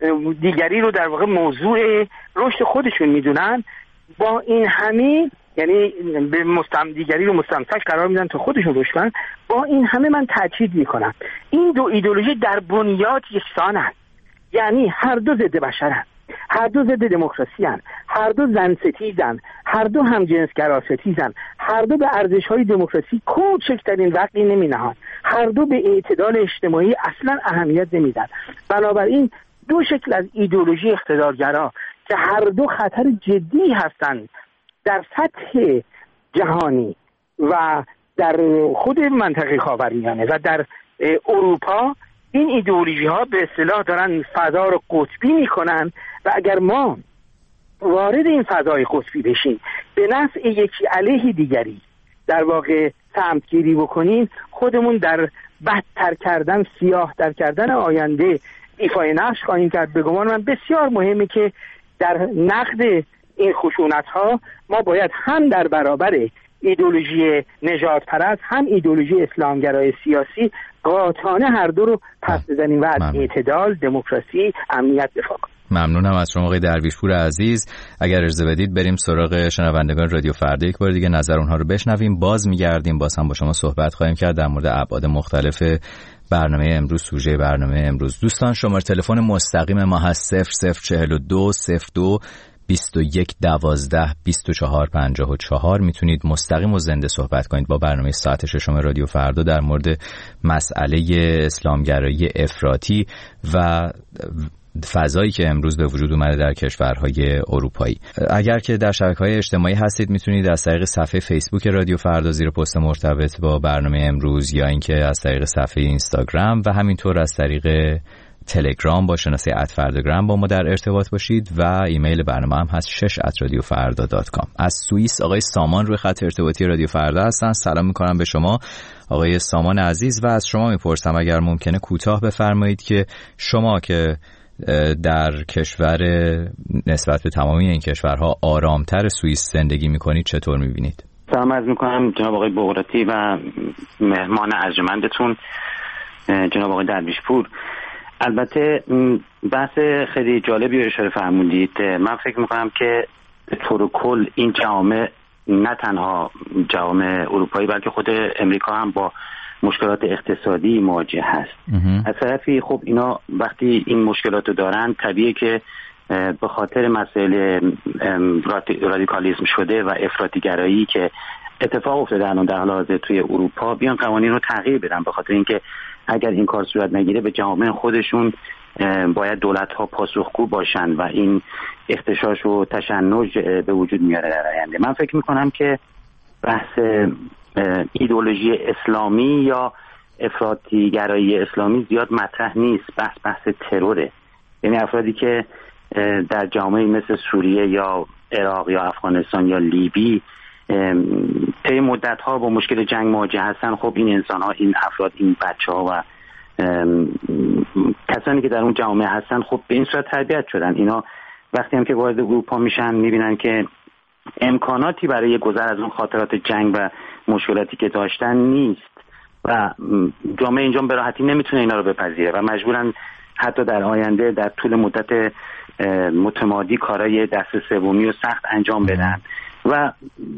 دیگری رو در واقع موضوع رشد خودشون میدونن، با این همه یعنی به مستم دیگری رو مستمسک قرار میدن تا خودشون رشد کنن. با این همه من تاکید میکنم این دو ایدئولوژی در بنیاد یکسانن، یعنی هر دو ضد بشرن، هر دو ضد دموکراسی هن، هر دو زن ستیزن، هر دو هم جنسگرا ستیزن، هر دو به ارزش‌های دموکراسی کوچکترین وقتی نمی‌نهند، هر دو به اعتدال اجتماعی اصلا اهمیت نمیدن. بنابراین دو شکل از ایدئولوژی اقتدارگرا که هر دو خطر جدی هستند در سطح جهانی و در خود منطقه خاورمیانه و در اروپا، این ایدئولوژی ها به اصطلاح دارن فضا رو قطبی میکنن و اگر ما وارد این فضای قطبی بشیم به نفع یکی علیه دیگری در واقع سمتگیری بکنیم، خودمون در بدتر کردن، سیاه در کردن آینده ایفای نقش خواهیم کرد. به گمان من بسیار مهمه که در نقد این خشونت ها ما باید هم در برابر ایدئولوژی نژادپرست هم ایدئولوژی اسلامگرای سیاسی قاطعانه هر دو رو پس بزنیم و از اعتدال، دموکراسی، امنیت دفاع کنیم. ممنونم از شما آقای درویشپور عزیز. اگر اجازه بدید بریم سراغ شنوندگان رادیو فردا، یک بار دیگه نظر اونها رو بشنویم. باز میگردیم، باز هم با شما صحبت خواهیم کرد در مورد ابعاد مختلف برنامه امروز، سوژه برنامه امروز. دوستان شماره تلفن مستقیم ما هست صفر صفر چهل و دو صفر دو بیست و یک دوازده بیست و چهار پنجاه و چهار. میتونید مستقیم و زنده صحبت کنید با برنامه ساعت ششم رادیو فردا در مورد مسئله اسلامگرایی افراطی و فضایی که امروز به وجود اومده در کشورهای اروپایی. اگر که در شبکه‌های اجتماعی هستید میتونید از طریق صفحه فیسبوک رادیو فردا زیر پست مرتبط با برنامه امروز یا اینکه از طریق صفحه اینستاگرام و همینطور از طریق تلگرام با شناسه ات فرداگرام با ما در ارتباط باشید و ایمیل برنامه هم هست شش ات رادیو فردا دات کام. از سوئیس آقای سامان روی خط ارتباطی رادیو فردا هستن. سلام میکنم به شما آقای سامان عزیز و از شما میپرسم اگر ممکنه کوتاه بفرمایید که شما که در کشور نسبت به تمامی این کشورها آرامتر سوئیس زندگی میکنید چطور میبینید؟ سلام عرض میکنم جناب آقای بغراتی و مهمان ارجمندتون جناب آقای درویشپور. البته بحث خیلی جالبی رو اشاره فرمودید. من فکر میکنم که به طور کل این جامعه نه تنها جامعه اروپایی بلکه خود امریکا هم با مشکلات اقتصادی مواجه هست. از طرفی خب اینا وقتی این مشکلات رو دارن طبیعیه که به خاطر مسائل رادیکالیسم شده و افراطی‌گرایی که اتفاق افتاده الان در حال حاضر توی اروپا بیان قوانین رو تغییر بدن، به خاطر اینکه اگر این کار صورت نگیره به جامعه خودشون باید دولت‌ها پاسخگو باشن و این اختشاش و تشنج به وجود میاره در آینده. من فکر میکنم که بحث ایدئولوژی اسلامی یا افراطی‌گرایی اسلامی زیاد مطرح نیست. بحث بحث تروره، یعنی افرادی که در جامعه مثل سوریه یا عراق یا افغانستان یا لیبی طی مدت‌ها با مشکل جنگ مواجه هستن. خب این انسان‌ها، این افراد، این بچه‌ها و کسانی که در اون جامعه هستن خب به این صورت تربیت شدن. اینا وقتی هم که وارد اروپا میشن میبینن که امکاناتی برای گذر از اون خاطرات جنگ و مشکلاتی که داشتن نیست و جامعه اینجا به راحتی نمیتونه اینا رو بپذیره و مجبورن حتی در آینده در طول مدت متمادی کارهای دست سومی و سخت انجام بدن و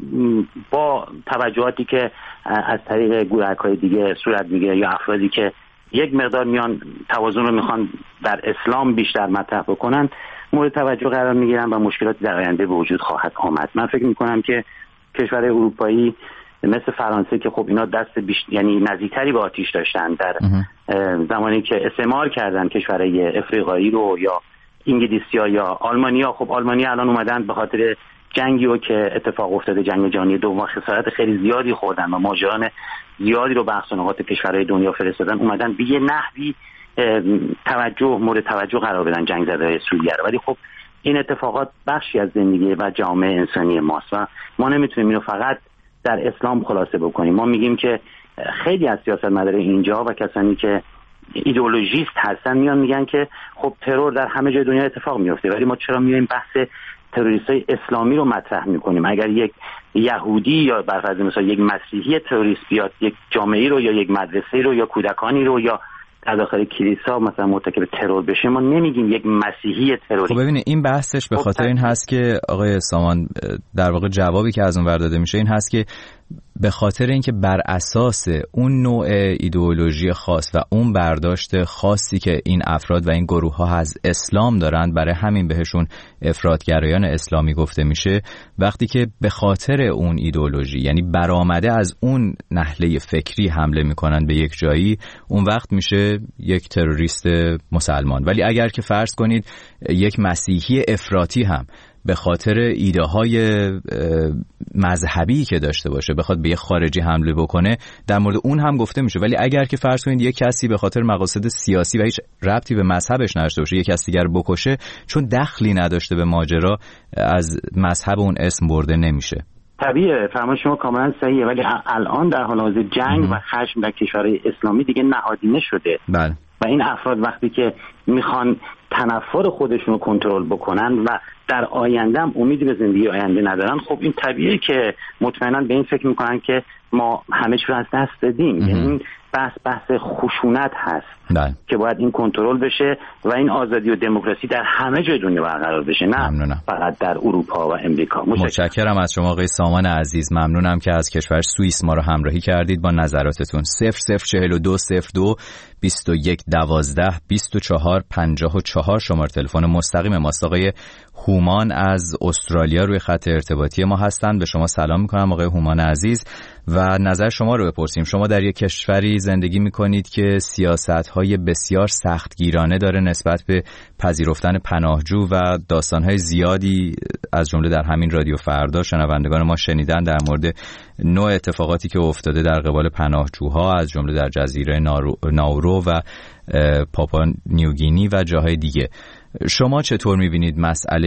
با توجهاتی که از طریق گروه‌های دیگه صورت میگیره یا افرادی که یک مقدار میان توازن رو میخوان در اسلام بیشتر مطرح بکنن مورد توجه قرار میگیرن و مشکلاتی در آینده به وجود خواهد آمد. من فکر میکنم که کشورهای اروپایی مثل فرانسه که خب اینا دست بیشتر یعنی نزدیکتری به آتیش داشتن در زمانی که استعمار کردن کشورهای افریقایی رو یا انگلیسیا یا آلمانیا. خب آلمانیا الان اومدن به خاطر جنگی رو که اتفاق افتاده جنگ جهانی دوم خسارت خیلی زیادی خوردن و ماجران زیادی رو به اقصا نقاط کشورهای دنیا فرستادن، اومدن به یه نحوی توجه مورد توجه قرار بدن جنگ زده سوریه رو. ولی خب این اتفاقات بخشی از زندگی و جامعه انسانی ماست و ما نمیتونیم اینو فقط در اسلام خلاصه بکنیم. ما میگیم که خیلی از سیاستمداران اینجا و کسانی که ایدئولوژیست هستن میان میگن که خب ترور در همه جای دنیا اتفاق میفته، ولی ما چرا میایم بحث تروریستای اسلامی رو مطرح میکنیم؟ اگر یک یهودی یا بر فرض مثلا یک مسیحی تروریست بیاد یک جامعه رو یا یک مدرسه رو یا کودکانی رو یا در داخل کلیسا مثلا مرتکب ترور بشه ما نمیگیم یک مسیحی تروریست. خب ببینید این بحثش به خاطر این هست که آقای سامان در واقع جوابی که از اون ور داده میشه این هست که به خاطر اینکه بر اساس اون نوع ایدئولوژی خاص و اون برداشت خاصی که این افراد و این گروه ها از اسلام دارند برای همین بهشون افراطگرایان اسلامی گفته میشه. وقتی که به خاطر اون ایدئولوژی یعنی برآمده از اون نحله فکری حمله میکنن به یک جایی اون وقت میشه یک تروریست مسلمان. ولی اگر که فرض کنید یک مسیحی افراطی هم به خاطر ایده های مذهبی که داشته باشه بخواد به یه خارجی حمله بکنه در مورد اون هم گفته میشه. ولی اگر که فرض کنید یک کسی به خاطر مقاصد سیاسی و هیچ ربطی به مذهبش نداشته باشه یک کسی دیگر بکشه چون دخلی نداشته به ماجرا از مذهب اون اسم برده نمیشه. طبیعه، فرمان شما کاملا صحیحه، ولی الان در حال حاضر جنگ و خشم در کشورهای اسلامی دیگه نهادینه شده. بله. و این افراد وقتی که میخوان تنفر خودشون رو کنترل بکنن و در آینده هم امیدی به زندگی آینده ندارن خب این طبیعیه که مطمئنا به این فکر میکنن که ما همه چی رو از دست دادیم. یعنی این بحث بحث خشونت هست دل. که باید این کنترل بشه و این آزادی و دموکراسی در همه جای دنیا برقرار بشه، نه ممنونم. فقط در اروپا و امریکا. متشکرم. متشکرم از شما آقای سامان عزیز. ممنونم که از کشور سوئیس ما رو همراهی کردید با نظراتتون. صفر صفر چهل و دو صفر دو بیست و یک دوازده بیست و چهار پنجاه و چهار شماره تلفن مستقیم ماست. آقای هومان از استرالیا روی خط ارتباطی ما هستند. به شما سلام میکنم آقای هومان عزیز و نظر شما رو بپرسیم. شما در یک کشوری زندگی میکنید که سیاست‌های بسیار سختگیرانه داره نسبت به پذیرفتن پناهجو و داستان‌های زیادی از جمله در همین رادیو فردا شنوندگان ما شنیدن در مورد نوع اتفاقاتی که افتاده در قبال پناهجوها از جمله در جزیره ناورو و پاپوا نیوگینی و جاهای دیگه. شما چطور می‌بینید مسئله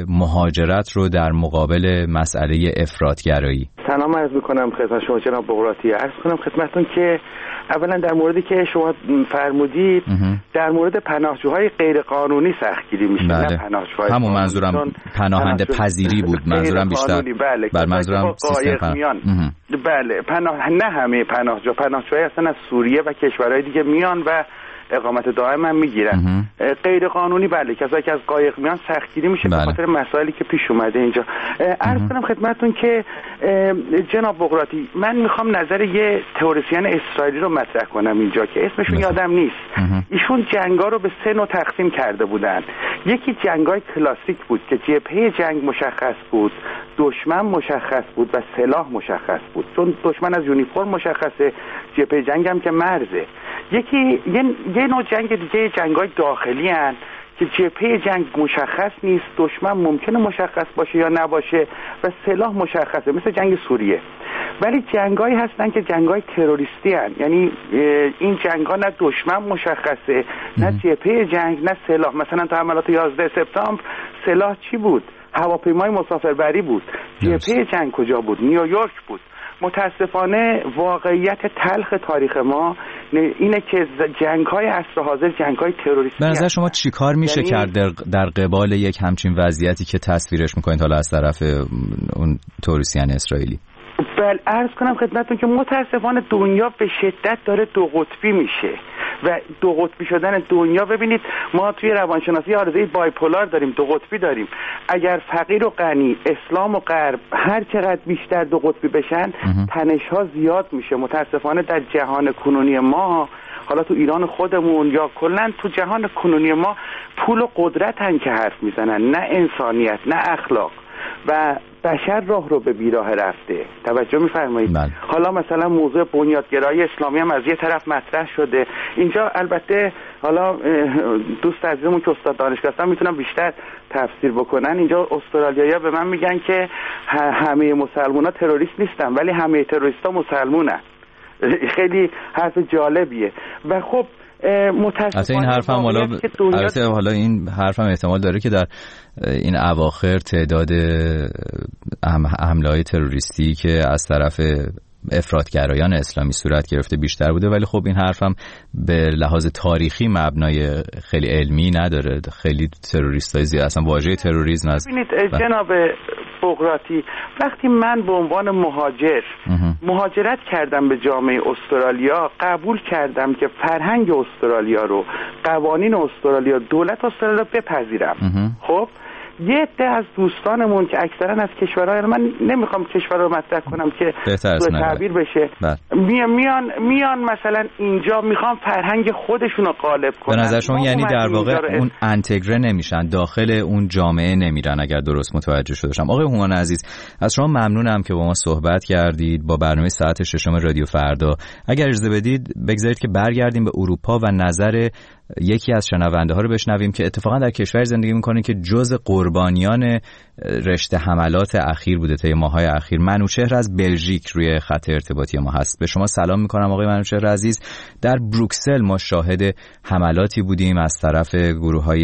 مهاجرت رو در مقابل مسئله افراط‌گرایی؟ سلام عرض می‌کنم خدمت شما جناب بغراتی. عرض کنم خدمتتون که اولا در موردی که شما فرمودید در مورد پناهجوهای غیر قانونی سختگیری میشه. بله. نه پناهجوهای همون منظورم پناهنده پذیری بود. منظورم بیشتر بله. بر منظورم سیستم پناه... بله پناه نه همه پناهجو پناهجوهای اصلا از سوریه و کشورهای دیگه میان و اقامت دائم هم میگیرن. غیر قانونی بله کسایی که از قایق میان سختگیری میشه به خاطر مسائلی که پیش اومده اینجا. عرض کنم خدمتتون که جناب بغراتی من میخوام نظر یه تئوریسین اسرائیلی رو مطرح کنم اینجا که اسمشون یادم نیست. ایشون جنگا رو به سه نوع تقسیم کرده بودن. یکی جنگای کلاسیک بود که جبهه جنگ مشخص بود، دشمن مشخص بود و سلاح مشخص بود. چون دشمن از یونیفرم مشخصه، جبهه جنگ هم که مرزه. یکی یه, یه نوع جنگ دیگه جنگای داخلی هن که جبهه جنگ مشخص نیست، دشمن ممکنه مشخص باشه یا نباشه و سلاح مشخصه، مثل جنگ سوریه. ولی جنگایی هستن که جنگای تروریستی هن، یعنی این جنگا نه دشمن مشخصه نه جبهه جنگ نه سلاح. مثلا تا حملات یازده سپتامبر سلاح چی بود؟ هواپیمای مسافربری بود. جبهه جنگ کجا بود؟ نیویورک بود. متاسفانه واقعیت تلخ تاریخ ما اینه که جنگ‌های عصر حاضر جنگ‌های تروریستی. به نظر شما چی کار میشه یعنی... کرد در, در قبال یک همچین وضعیتی که تصویرش میکنید حالا از طرف اون تروریستیان اسرائیلی؟ بله عرض کنم خدمتتون که متاسفانه دنیا به شدت داره دو قطبی میشه و دو قطبی شدن دنیا، ببینید ما توی روانشناسی عارضه بایپولار داریم، دو قطبی داریم. اگر فقیر و غنی، اسلام و غرب هر چقدر بیشتر دو قطبی بشن تنش‌ها زیاد میشه. متاسفانه در جهان کنونی ما، حالا تو ایران خودمون یا کلا تو جهان کنونی ما، پول و قدرت هم که حرف میزنن، نه انسانیت نه اخلاق، و بشر راه رو به بیراه رفته. توجه می‌فرمایید؟ حالا مثلا موضوع بنیادگرایی اسلامی هم از یه طرف مطرح شده اینجا. البته حالا دوست عزیزمون که استاد دانشگاه هستن میتونن بیشتر تفسیر بکنن. اینجا استرالیایی‌ها به من میگن که همه مسلمان‌ها تروریست نیستن ولی همه تروریست‌ها مسلمونن. خیلی حرف جالبیه. و خب متاسفانه این حرف هم حالا البته حالا این حرف هم احتمال داره که در این اواخر تعداد حمله‌های تروریستی که از طرف افراطگرایان اسلامی صورت گرفته بیشتر بوده، ولی خب این حرف هم به لحاظ تاریخی مبنای خیلی علمی نداره. خیلی تروریستای زیاد اصلا واژه تروریسم از ببینید جناب بغراتی، وقتی من به عنوان مهاجر مهاجرت کردم به جامعه استرالیا، قبول کردم که فرهنگ استرالیا رو، قوانین استرالیا، دولت استرالیا بپذیرم. خب یه عده از دوستانمون که اکثرا از کشورهای، من نمیخوام کشورها رو مطرح کنم که سوء تعبیر بشه، میان میان میان مثلا اینجا میخوام فرهنگ خودشون رو غالب کنن. به نظر شما یعنی در واقع اون انتگره نمیشن، داخل اون جامعه نمیرن، اگر درست متوجه شده باشم. آقای هومان عزیز، از شما ممنونم که با ما صحبت کردید با برنامه ساعت ششم رادیو فردا. اگر اجازه بدید بگذارید که برگردیم به اروپا و نظر یکی از شنونده ها رو بشنویم که اتفاقا در کشور زندگی میکنه که جز قربانیان رشته حملات اخیر بوده طی ماه‌های اخیر. منوچهر از بلژیک روی خط ارتباطی ما هست. به شما سلام میکنم آقای منوچهر عزیز. در بروکسل ما شاهد حملاتی بودیم از طرف گروه‌های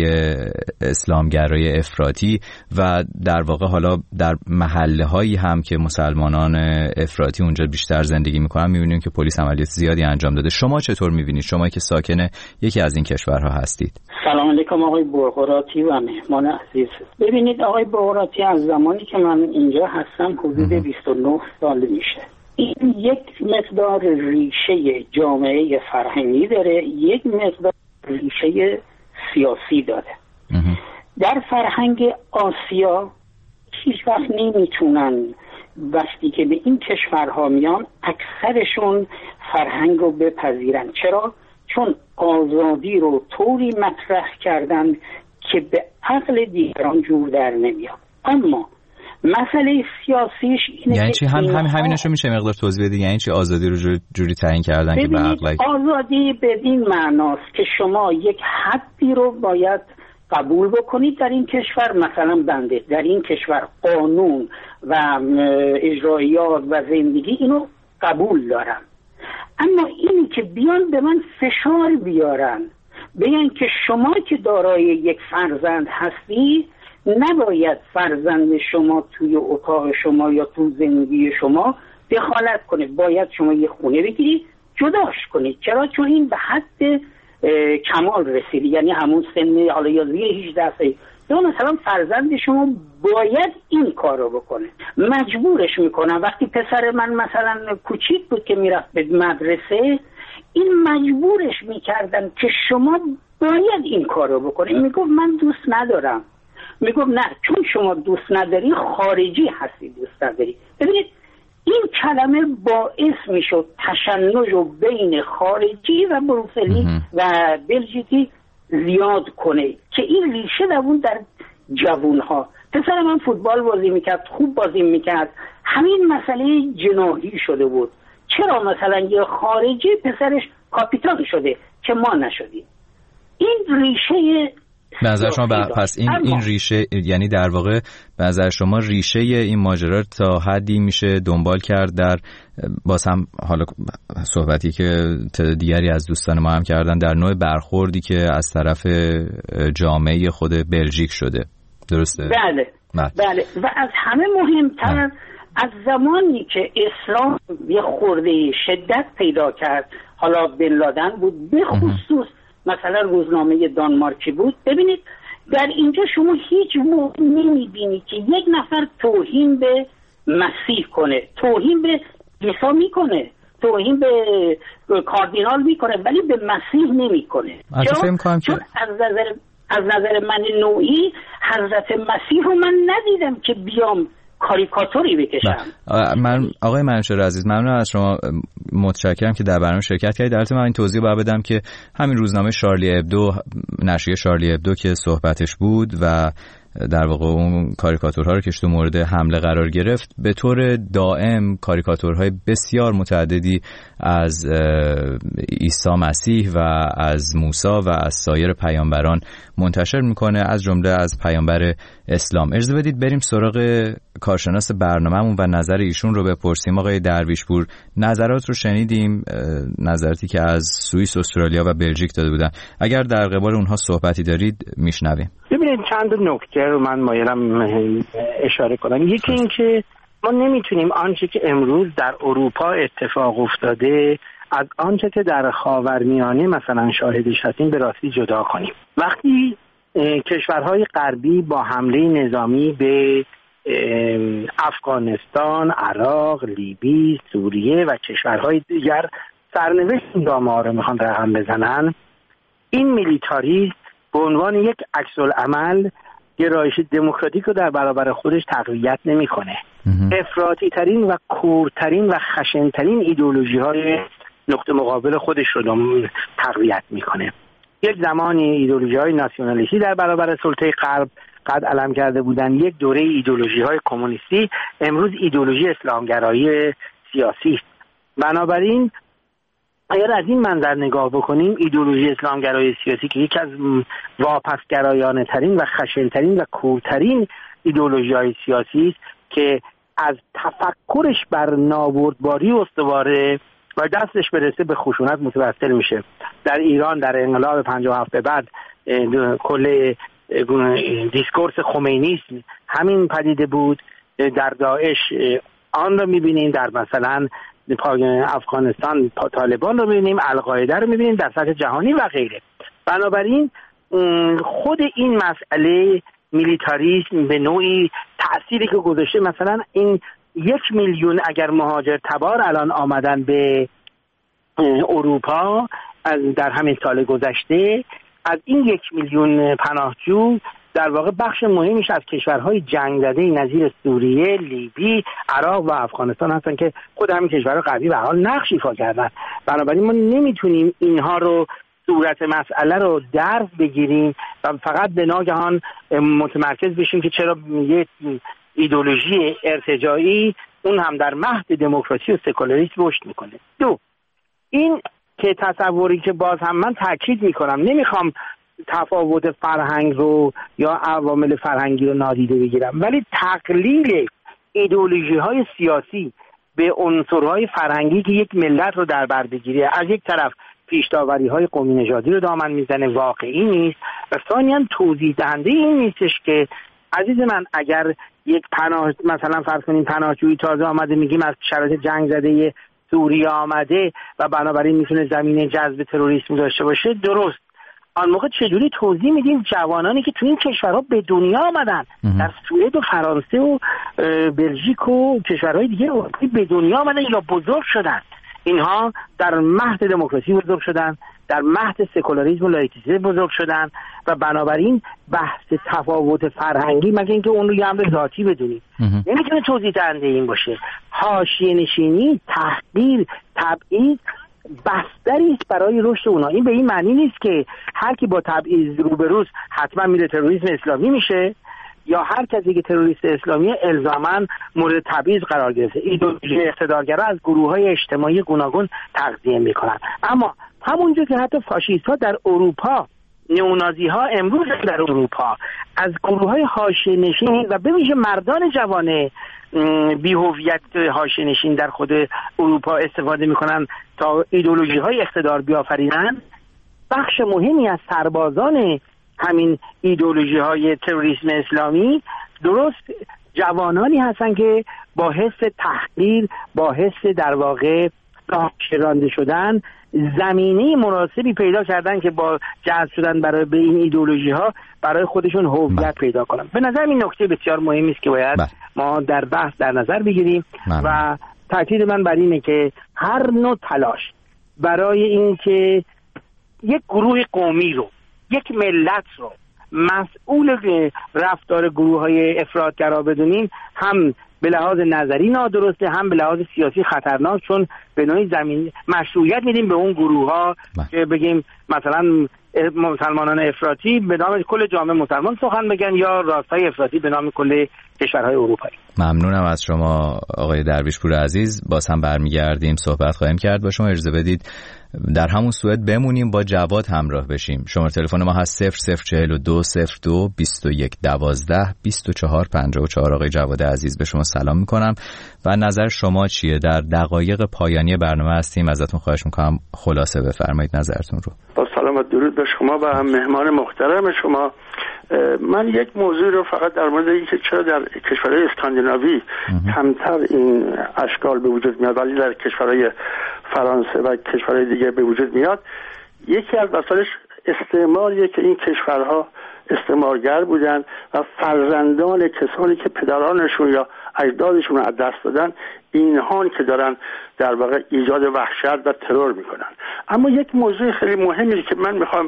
اسلامگرای افراطی و در واقع حالا در محله‌هایی هم که مسلمانان افراطی اونجا بیشتر زندگی میکنن میبینیم که پلیس عملیات زیادی انجام داده. شما چطور میبینید، شما که ساکن یکی از این کشورها هستید؟ سلام علیکم آقای بغراتی و مهمان عزیز. ببینید آقای بغراتی، از زمانی که من اینجا هستم حدود بیست و نه سال میشه. این یک مقدار ریشه جامعه فرهنگی داره، یک مقدار ریشه سیاسی داره. در فرهنگ آسیا هیچ وقت نمیتونن وقتی که به این کشورها میان اکثرشون فرهنگ رو بپذیرن. چرا؟ چون آزادی رو طوری مطرح کردن که به عقل دیگران جور در نمیاد. اما مسئله سیاسیش اینه یعنی چی؟ هم هم همینشو میشه مقدار توضیح بدید؟ یعنی چی آزادی رو جوری تعیین کردن که به عقل آزادی بدین معناست که شما یک حدی رو باید قبول بکنید در این کشور، مثلا بنده در این کشور قانون و اجرایات و زندگی اینو قبول دارم، اما اینی که بیان به من فشار بیارن بگن که شما که دارای یک فرزند هستی نباید فرزند شما توی اتاق شما یا تو زندگی شما دخالت کنه، باید شما یه خونه بگیرید جداش کنید. چرا؟ چون این به حد کمال رسیدی، یعنی همون سن حالا یا زیر هجده سال یا مثلا فرزند شما باید این کار رو بکنه، مجبورش میکنن. وقتی پسر من مثلا کوچیک بود که میرفت به مدرسه، این مجبورش میکردن که شما باید این کار رو بکنه. میگفت من دوست ندارم، میگفت نه چون شما دوست نداری خارجی هستی دوست نداری. ببینید این کلمه باعث میشد تشنج و بین خارجی و بروسلی و بلژیکی زیاد کنه که این ریشه دوون در جوانها. پسر من فوتبال بازی میکرد، خوب بازی میکرد، همین مسئله جناحی شده بود. چرا مثلا یه خارجی پسرش کاپیتان شده که ما نشدیم؟ این ریشه به نظر شما پس این این ریشه، یعنی در واقع به نظر شما ریشه این ماجرا تا حدی میشه دنبال کرد در باز هم حالا صحبتی که دیگری از دوستان ما هم کردن در نوع برخوردی که از طرف جامعه خود بلژیک شده، درسته؟ بله بله, بله. و از همه مهمتر اه. از زمانی که اسلام یه خورده شدت پیدا کرد، حالا بن لادن بود به خصوص مثلا روزنامه دانمارکی بود، ببینید در اینجا شما هیچ موقع نمیبینی که یک نفر توهین به مسیح کنه، توهین به عیسی میکنه، توهین به کاردینال میکنه ولی به مسیح نمیکنه. چون, چون از نظر از نظر من نوعی حضرت مسیح رو من ندیدم که بیام کاریکاتوری بکشم. من آقای منوچهر عزیز ممنون از شما، متشکرم که در برنامه شرکت کردید. البته من این توضیح باید بدم که همین روزنامه شارلی ابدو، نشریه شارلی ابدو که صحبتش بود و در واقع اون کاریکاتورها رو که تو مورد حمله قرار گرفت، به طور دائم کاریکاتورهای بسیار متعددی از عیسی مسیح و از موسی و از سایر پیامبران منتشر میکنه، از جمله از پیامبر اسلام. اجازه بدید بریم سراغ کارشناس برنامه‌مون و نظر ایشون رو بپرسیم. آقای درویشپور، نظرات رو شنیدیم، نظراتی که از سوئیس، استرالیا و بلژیک داده بودن. اگر در قبال اونها صحبتی دارید میشنویم. ببینید چند نکته رو من مایلم اشاره کنم. یکی این که ما نمیتونیم آنچه که امروز در اروپا اتفاق افتاده از آنچه که در خاورمیانه مثلا شاهدش هستیم به راستی جدا کنیم. وقتی کشورهای غربی با حمله نظامی به افغانستان، عراق، لیبی، سوریه و کشورهای دیگر سرنوشت این دامه رو میخوان رقم بزنن، این میلیتاریسم به عنوان یک عکس‌العمل گرایش دموکراتیک رو در برابر خودش تقویت نمیکنه. افراطی ترین و کورترین و خشنترین ایدئولوژی های نقطه مقابل خودش رو تقویت میکنه. یک زمانی ایدئولوژی های ناسیونالیستی در برابر سلطه غرب قد علم کرده بودن، یک دوره ایدئولوژی های کمونیستی، امروز ایدئولوژی اسلامگرایی سیاسی است. بنابراین اگر از این منظر نگاه بکنیم، ایدئولوژی اسلامگرایی سیاسی که یکی از واپسگرایانه ترین و خشنترین و کورترین ایدئولوژی های سیاسی است که از تفکرش بر نابردباری استواره و دستش برسه به خشونت متوسل میشه. در ایران در انقلاب پنجاه و هفت به بعد کل دیسکورس خمینیسم همین پدیده بود. در داعش آن رو میبینیم، در مثلا افغانستان طالبان رو میبینیم، القاعده رو میبینیم، در سطح جهانی و غیره. بنابراین خود این مسئله میلیتاریسم به نوعی تأثیری که گذاشته، مثلا این یک میلیون اگر مهاجر تبار الان آمدن به اروپا در همین سال گذشته، از این یک میلیون پناهجو در واقع بخش مهمیش از کشورهای جنگ زده نظیر سوریه، لیبی، عراق و افغانستان هستن که خود همین کشورها غربی به حال نقش ایفا کردن. بنابراین ما نمیتونیم اینها رو صورت مسئله رو درس بگیریم و فقط به ناگهان متمرکز بشیم که چرا یه ایدئولوژی ارتجاعی اون هم در مهد دموکراسی و سکولاریسم رشد میکنه. دو، این که تصوری که باز هم من تاکید میکنم، نمیخوام تفاوت فرهنگ رو یا عوامل فرهنگی رو نادیده بگیرم، ولی تقلیل ایدئولوژی های سیاسی به عنصرهای فرهنگی که یک ملت رو در بر بگیره، از یک طرف پیش‌داوری های قومی نژادی رو دامن میزنه، واقعی نیست، و ثانیاً توضیح دهنده این نیستش که عزیز من اگر یک پناه مثلا فرض کنیم پناهجویی تازه آمده، میگیم از شرایط جنگ زده سوریه آمده و بنابراین میتونه زمینه جذب تروریسم داشته باشه، درست. آن موقع چجوری توضیح میدیم جوانانی که تو این کشورها به دنیا آمدن، در سوئد و فرانسه و بلژیک و کشورهای دیگه اروپایی به دنیا آمدن یا بزرگ شدن، اینها در مهد دموکراسی بزرگ شدن، در مهد سکولاریسم و لایسیته بزرگ شدن و بنابراین بحث تفاوت فرهنگی مگه اینکه اون رو یه امر ذاتی بدونیم نمیتونه توضیح دهنده این باشه. حاشیه نشینی، تحقیر، تبعیض بستری است برای رشد اونها. این به این معنی نیست که هر کی با تبعیض روبروست حتما میره تروریسم اسلامی میشه، یا هر کسی که تروریست اسلامی الزاماً مورد تبعیض قرار گرفته. ایدئولوژی اقتدارگرا از گروه‌های اجتماعی گوناگون تغذیه میکنن. اما همونجور که حتی فاشیست‌ها در اروپا، نئونازی‌ها امروز در اروپا از گروه‌های حاشیه‌نشین و به ویژه مردان جوان بی‌هویت حاشیه‌نشین در خود اروپا استفاده میکنن تا ایدئولوژی‌های اقتدار بیافرینن، بخش مهمی از سربازان همین ایدئولوژی های تروریسم اسلامی درست جوانانی هستن که با حس تحقیر، با حس در واقع رانده شدن زمینه مناسبی پیدا کردن که با جذب شدن برای به این ایدئولوژی ها برای خودشون هویت پیدا کنن. به نظر این نکته بسیار مهمی است که باید بله. ما در بحث در نظر بگیریم بله. و تاکید من بر اینه که هر نوع تلاش برای اینکه یک گروه قومی رو، یک ملت رو مسئول رفتار گروه‌های افراطگرا بدونیم، هم به لحاظ نظری نادرسته، هم به لحاظ سیاسی خطرناک، چون به نوعی زمین مشروعیت میدیم به اون گروه‌ها که بگیم مثلا مسلمانان افراطی به نام کل جامعه مسلمان سخن بگن یا راستای افراطی به نام کل کشورهای اروپایی. ممنونم از شما آقای درویشپور عزیز. باز هم برمیگردیم صحبت خواهیم کرد با شما. اجازه بدید در همون سوئد بمونیم، با جواد همراه بشیم. شماره تلفن ما هست صفر صفر چهل و دو صفر دو بیست و یک دوازده بیست و چهار پنجاه و چهار. آقای جواد عزیز به شما سلام میکنم و نظر شما چیه؟ در دقایق پایانی برنامه هستیم، ازتون خواهش میکنم خلاصه بفرمایید نظرتون رو. با سلام و درود به شما و مهمان محترم شما. من یک موضوع رو فقط در مورد اینکه چرا در کشورهای اسکاندیناوی کمتر این اشکال به وجود میاد ولی در کشورهای فرانسه و کشورهای دیگه به وجود میاد، یکی از مسائلش استعماریه که این کشورها استعمارگر بودن و فرزندان کسانی که پدرانشون یا اجدادشون رو از دست دادن اینهان که دارن در واقع ایجاد وحشت و ترور میکنن. اما یک موضوع خیلی مهمی که من میخوام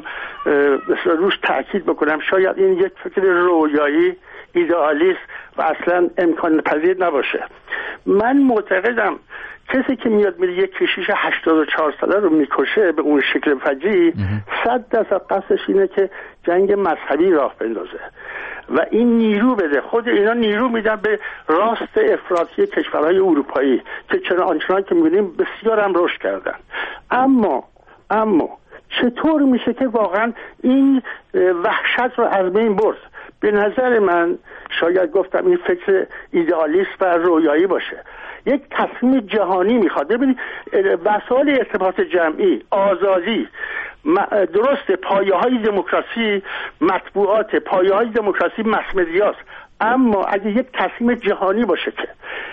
روش تاکید بکنم، شاید این یک فکر رویایی ایدئالیست و اصلا امکان پذیر نباشه. من معتقدم کسی که میاد میره یک کشیش هشتاد و چهار ساله رو میکشه به اون شکل فجی، صد درصد قصدش اینه که جنگ مذهبی راه بندازه و این نیرو بده. خود اینا نیرو میدن به راست افراطی کشورهای اروپایی که چرا آنچنان که میبینیم بسیار هم رشد کردن. اما اما چطور میشه که واقعا این وحشت رو از بین برد؟ به نظر من شاید گفتم این فکر ایدئالیست و رویایی باشه. یک تصمیم جهانی میخواد. ببینید وسایل ارتباط جمعی، آزادی، درسته، پایه های دموکراسی مطبوعات، پایه های دموکراسی مس مدیاست، اما اگه یک تصمیم جهانی باشه که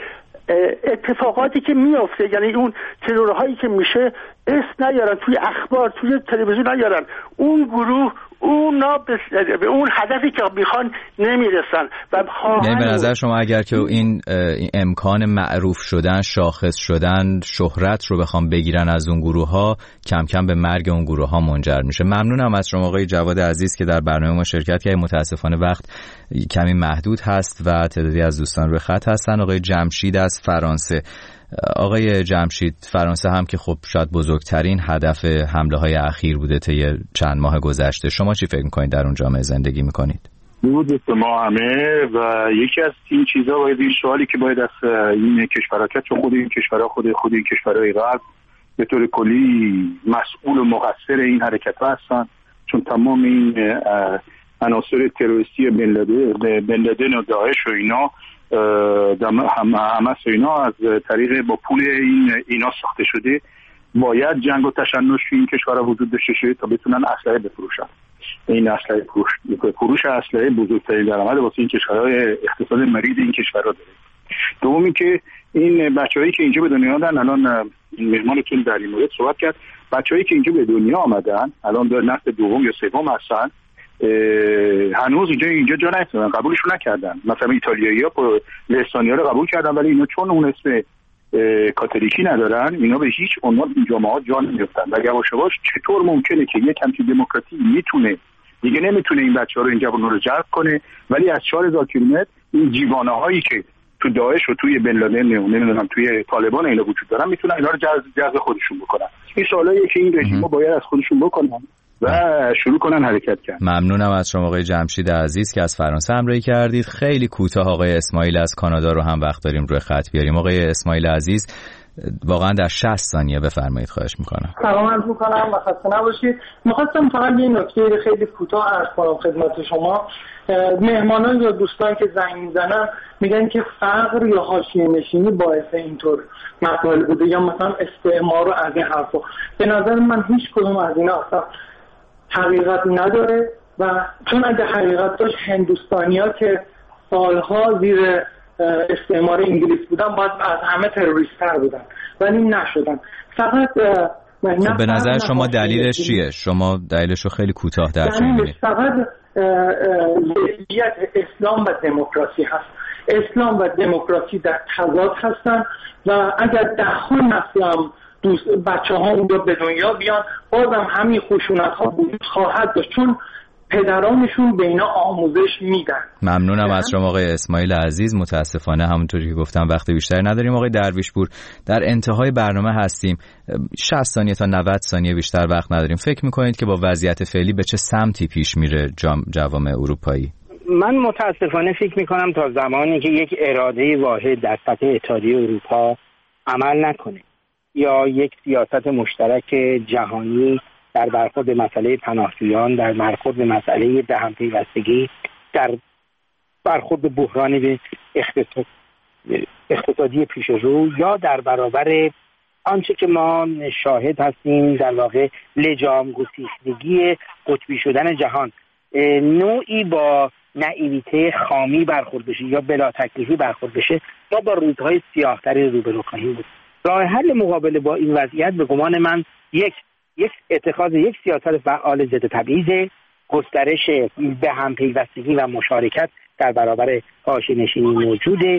اتفاقاتی که میافته، یعنی اون ترورهایی که میشه اسم نیارن توی اخبار، توی تلویزیون نیارن، اون گروه اونا به اون هدفی که میخوان نمیرسن و یعنی به نظر شما اگر که این امکان معروف شدن، شاخص شدن، شهرت رو بخوام بگیرن از اون گروه ها، کم کم به مرگ اون گروه ها منجر میشه. ممنونم از شما آقای جواد عزیز که در برنامه ما شرکت کردید. متاسفانه وقت کمی محدود هست و تعدادی از دوستان روی خط هستن. آقای جمشید از فرانسه. آقای جمشید، فرانسه هم که خب شاید بزرگترین هدف حمله های اخیر بوده طی چند ماه گذشته، شما چی فکر میکنید در اون جامعه زندگی میکنید؟ درود به ما همه. و یکی از این چیزا باید این سوالی که باید از این کشورها کرد، چون خود این کشورها خود خود این کشورهای غرب به طور کلی مسئول و مقصر این حرکت ها هستن، چون تمام این عناصر تروریستی بن لادن و داعش و اینا حماس و اینا از طریق با پول این اینا ساخته شده. باید جنگ و تشنج توی این کشورها وجود داشته شه تا بتونن اسلحه بفروشن. این اسلحه فروش فروش اسلحه بزرگترین درآمد واسه این کشورهای اقتصاد مریض این کشورها داره. دومی که این بچه‌هایی که اینجا به دنیا آمدن، الان مهمانتون در این مورد صحبت کرد، بچه‌هایی که اینجا به دنیا آمدن الان در نسل دوم یا سوم هستن، هنوز اینجا اینجا جا نیفتادن، قبولشون نکردن. مثلا ایتالیایی‌ها لهستانی‌ها رو قبول کردن، ولی اینا چون اون اسم کاتولیکی ندارن، اینا به هیچ عنوان این جامعه‌ها جا نمیفتن. و یواش یواش چطور ممکنه که یک همچین دموکراسی میتونه دیگه نمیتونه این بچه‌ها رو اینجا رو جذب کنه، ولی از چهار هزار کیلومتر این دیوانه‌هایی که تو داعش و توی بن لادن نمیدونم توی طالبان اینا وجود دارن میتونن اینا رو جذب جذب خودشون بکنن. این سوالاییه که این رژیم‌ها باید از خودشون بکنن و شروع کنن حرکت کردن. ممنونم از شما آقای جمشید عزیز که از فرانسه همراهی کردید. خیلی کوتاه آقای اسماعیل از کانادا رو هم وقت داریم روی خط بیاریم. آقای اسماعیل عزیز واقعا در شصت ثانیه بفرمایید، خواهش میکنم. سلام عرض میکنم و خسته نباشید. می‌خواستم فقط یه نکته خیلی کوتاه عرض کنم خدمت شما. مهمانان یا دوستان که زنگ میزنن میگن که فقر یا حاشیه نشینی باعث اینطور مسائل بوده یا مثلا استعمار و از این حرفا. به نظر من هیچ کدوم از اینا اصلا حقیقت نداره و چون اگه حقیقت داشت هندوستانی‌ها که سالها زیر استعمار انگلیس بودن باید از همه تروریست‌تر بودن ولی نشدن. فقط خب به نظر شما دلیلش چیه؟ شما دلیلش رو خیلی کوتاه درس می‌دید. فقط یک اسلام و دموکراسی هست. اسلام و دموکراسی در تضاد هستن و اگر ده ها نسل هم دوست بچه ها اونجا به دنیا بیان بازم همین خشونت ها وجود خواهد داشت چون پدرانشون به اینا آموزش میدن. ممنونم از شما آقای اسماعیل عزیز. متاسفانه همونطوری که گفتم وقت بیشتری نداریم. آقای درویشپور در انتهای برنامه هستیم، شصت ثانیه تا نود ثانیه بیشتر وقت نداریم. فکر میکنید که با وضعیت فعلی به چه سمتی پیش میره جوامع اروپایی؟ من متاسفانه فکر میکنم تا زمانی که یک اراده واحد در سطح اتحادیه اروپا عمل نکنه یا یک سیاست مشترک جهانی در برخورد به مسئله پناهجویان، در برخورد به مسئله دهم پیوستگی، در برخورد به بحران اقتصادی پیش رو یا در برابر آنچه که ما شاهد هستیم در واقع لجام گسیختگی قطبی شدن جهان، نوعی با نایویته خامی برخورد بشه یا بلا تکلیفی برخورد بشه، ما با روزهای سیاه‌تری روبرو خواهیم بود. راه حل مقابله با این وضعیت به گمان من یک یک اتخاذ یک سیاست فعال ضد تبعیض، گسترش به هم پیوستگی و مشارکت در برابر حاشیه‌نشینی موجوده،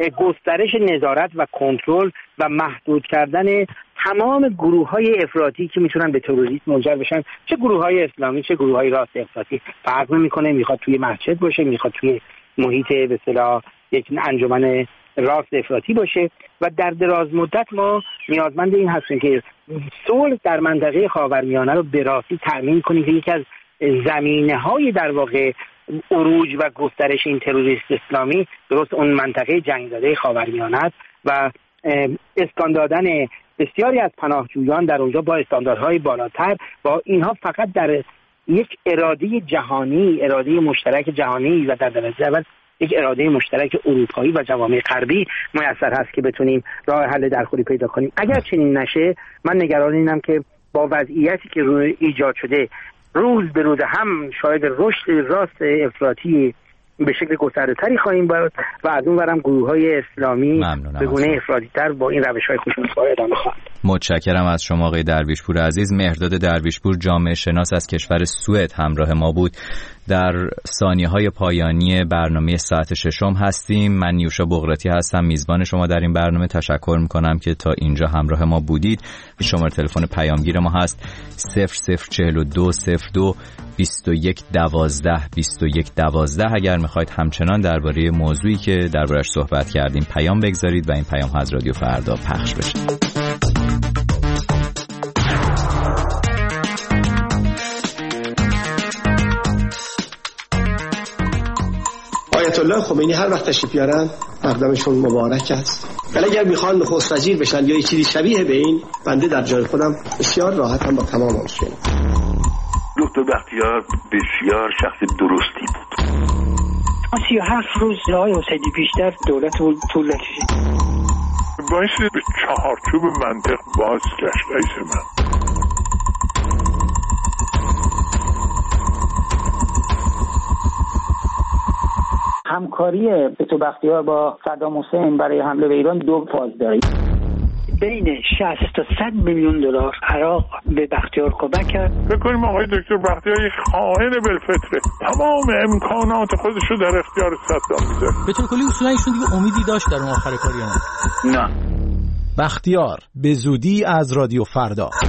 گسترش نظارت و کنترل و محدود کردن تمام گروه‌های افراطی که میتونن به تروریسم منجر بشن، چه گروه‌های اسلامی چه گروه‌های راست افراطی، فرق نمی‌کنه، میخواد توی مسجد باشه، میخواد توی محیط به اصطلاح یک انجمن راست افراطی باشه. و در دراز مدت ما نیازمند این هستیم که صلح در منطقه خاورمیانه رو به راستی تأمین کنیم که یکی از زمینه‌های در واقع عروج و گسترش این تروریست اسلامی درست اون منطقه جنگ زده خاورمیانه است و اسکان دادن بسیاری از پناهجویان در اونجا با استانداردهای بالاتر با اینها فقط در یک اراده جهانی، اراده مشترک جهانی و در درجه اول یک اراده مشترک اروپایی و جوامع غربی میسر هست که بتونیم راه حل درخوری پیدا کنیم. اگر چنین نشه من نگران اینم که با وضعیتی که روی ایجاد شده روز به روز هم شاید رشد راست افراطی به شکل گسترده‌تری خواهیم بود و از اون ورم گروه‌های اسلامی به گونه افراطی‌تر با این روش‌های خشونت‌بار ادامه خواهند. متشکرم از شما آقای درویشپور عزیز. مهرداد درویشپور جامعه شناس از کشور سوئد همراه ما بود. در ثانیه‌های پایانی برنامه ساعت ششم هستیم. من نیوشا بغراتی هستم میزبان شما در این برنامه. تشکر می‌کنم که تا اینجا همراه ما بودید. شماره تلفن پیامگیر ما هست صفر صفر چهل و دو صفر دو بیست و یک دوازده بیست و یک دوازده. اگر میخواید همچنان درباره موضوعی که دربارش صحبت کردیم پیام بگذارید و این پیام از رادیو فردا پخش بشه. آیت الله خمینی هر وقت تشریف بیارن مقدمشون مبارک است. ولی اگر میخوان نخست وزیر بشن یا چیزی شبیه به این، بنده در جای خودم بسیار راحتم با تمام مشکل. دکتر بختیار بسیار شخص درستی بود. سی و هفت روز آقای حسینی بیشتر دولت طول نکشید. باعث به چهارچوب منطق باز گشت رئیس من. همکاری بتو بختیار با صدام حسین برای حمله به ایران دو فاز داره. بین شصت تا صد میلیون دلار عراق به بختیار کمک کرد. فکر کنیم آقای دکتر بختیار یک خائن بالفطره، تمام امکانات خودش رو در اختیار صدام میذاره. به طور کلی اصولا ایشون دیگه امیدی داشت در اون آخر کاری هم؟ نه. بختیار به زودی از رادیو فردا.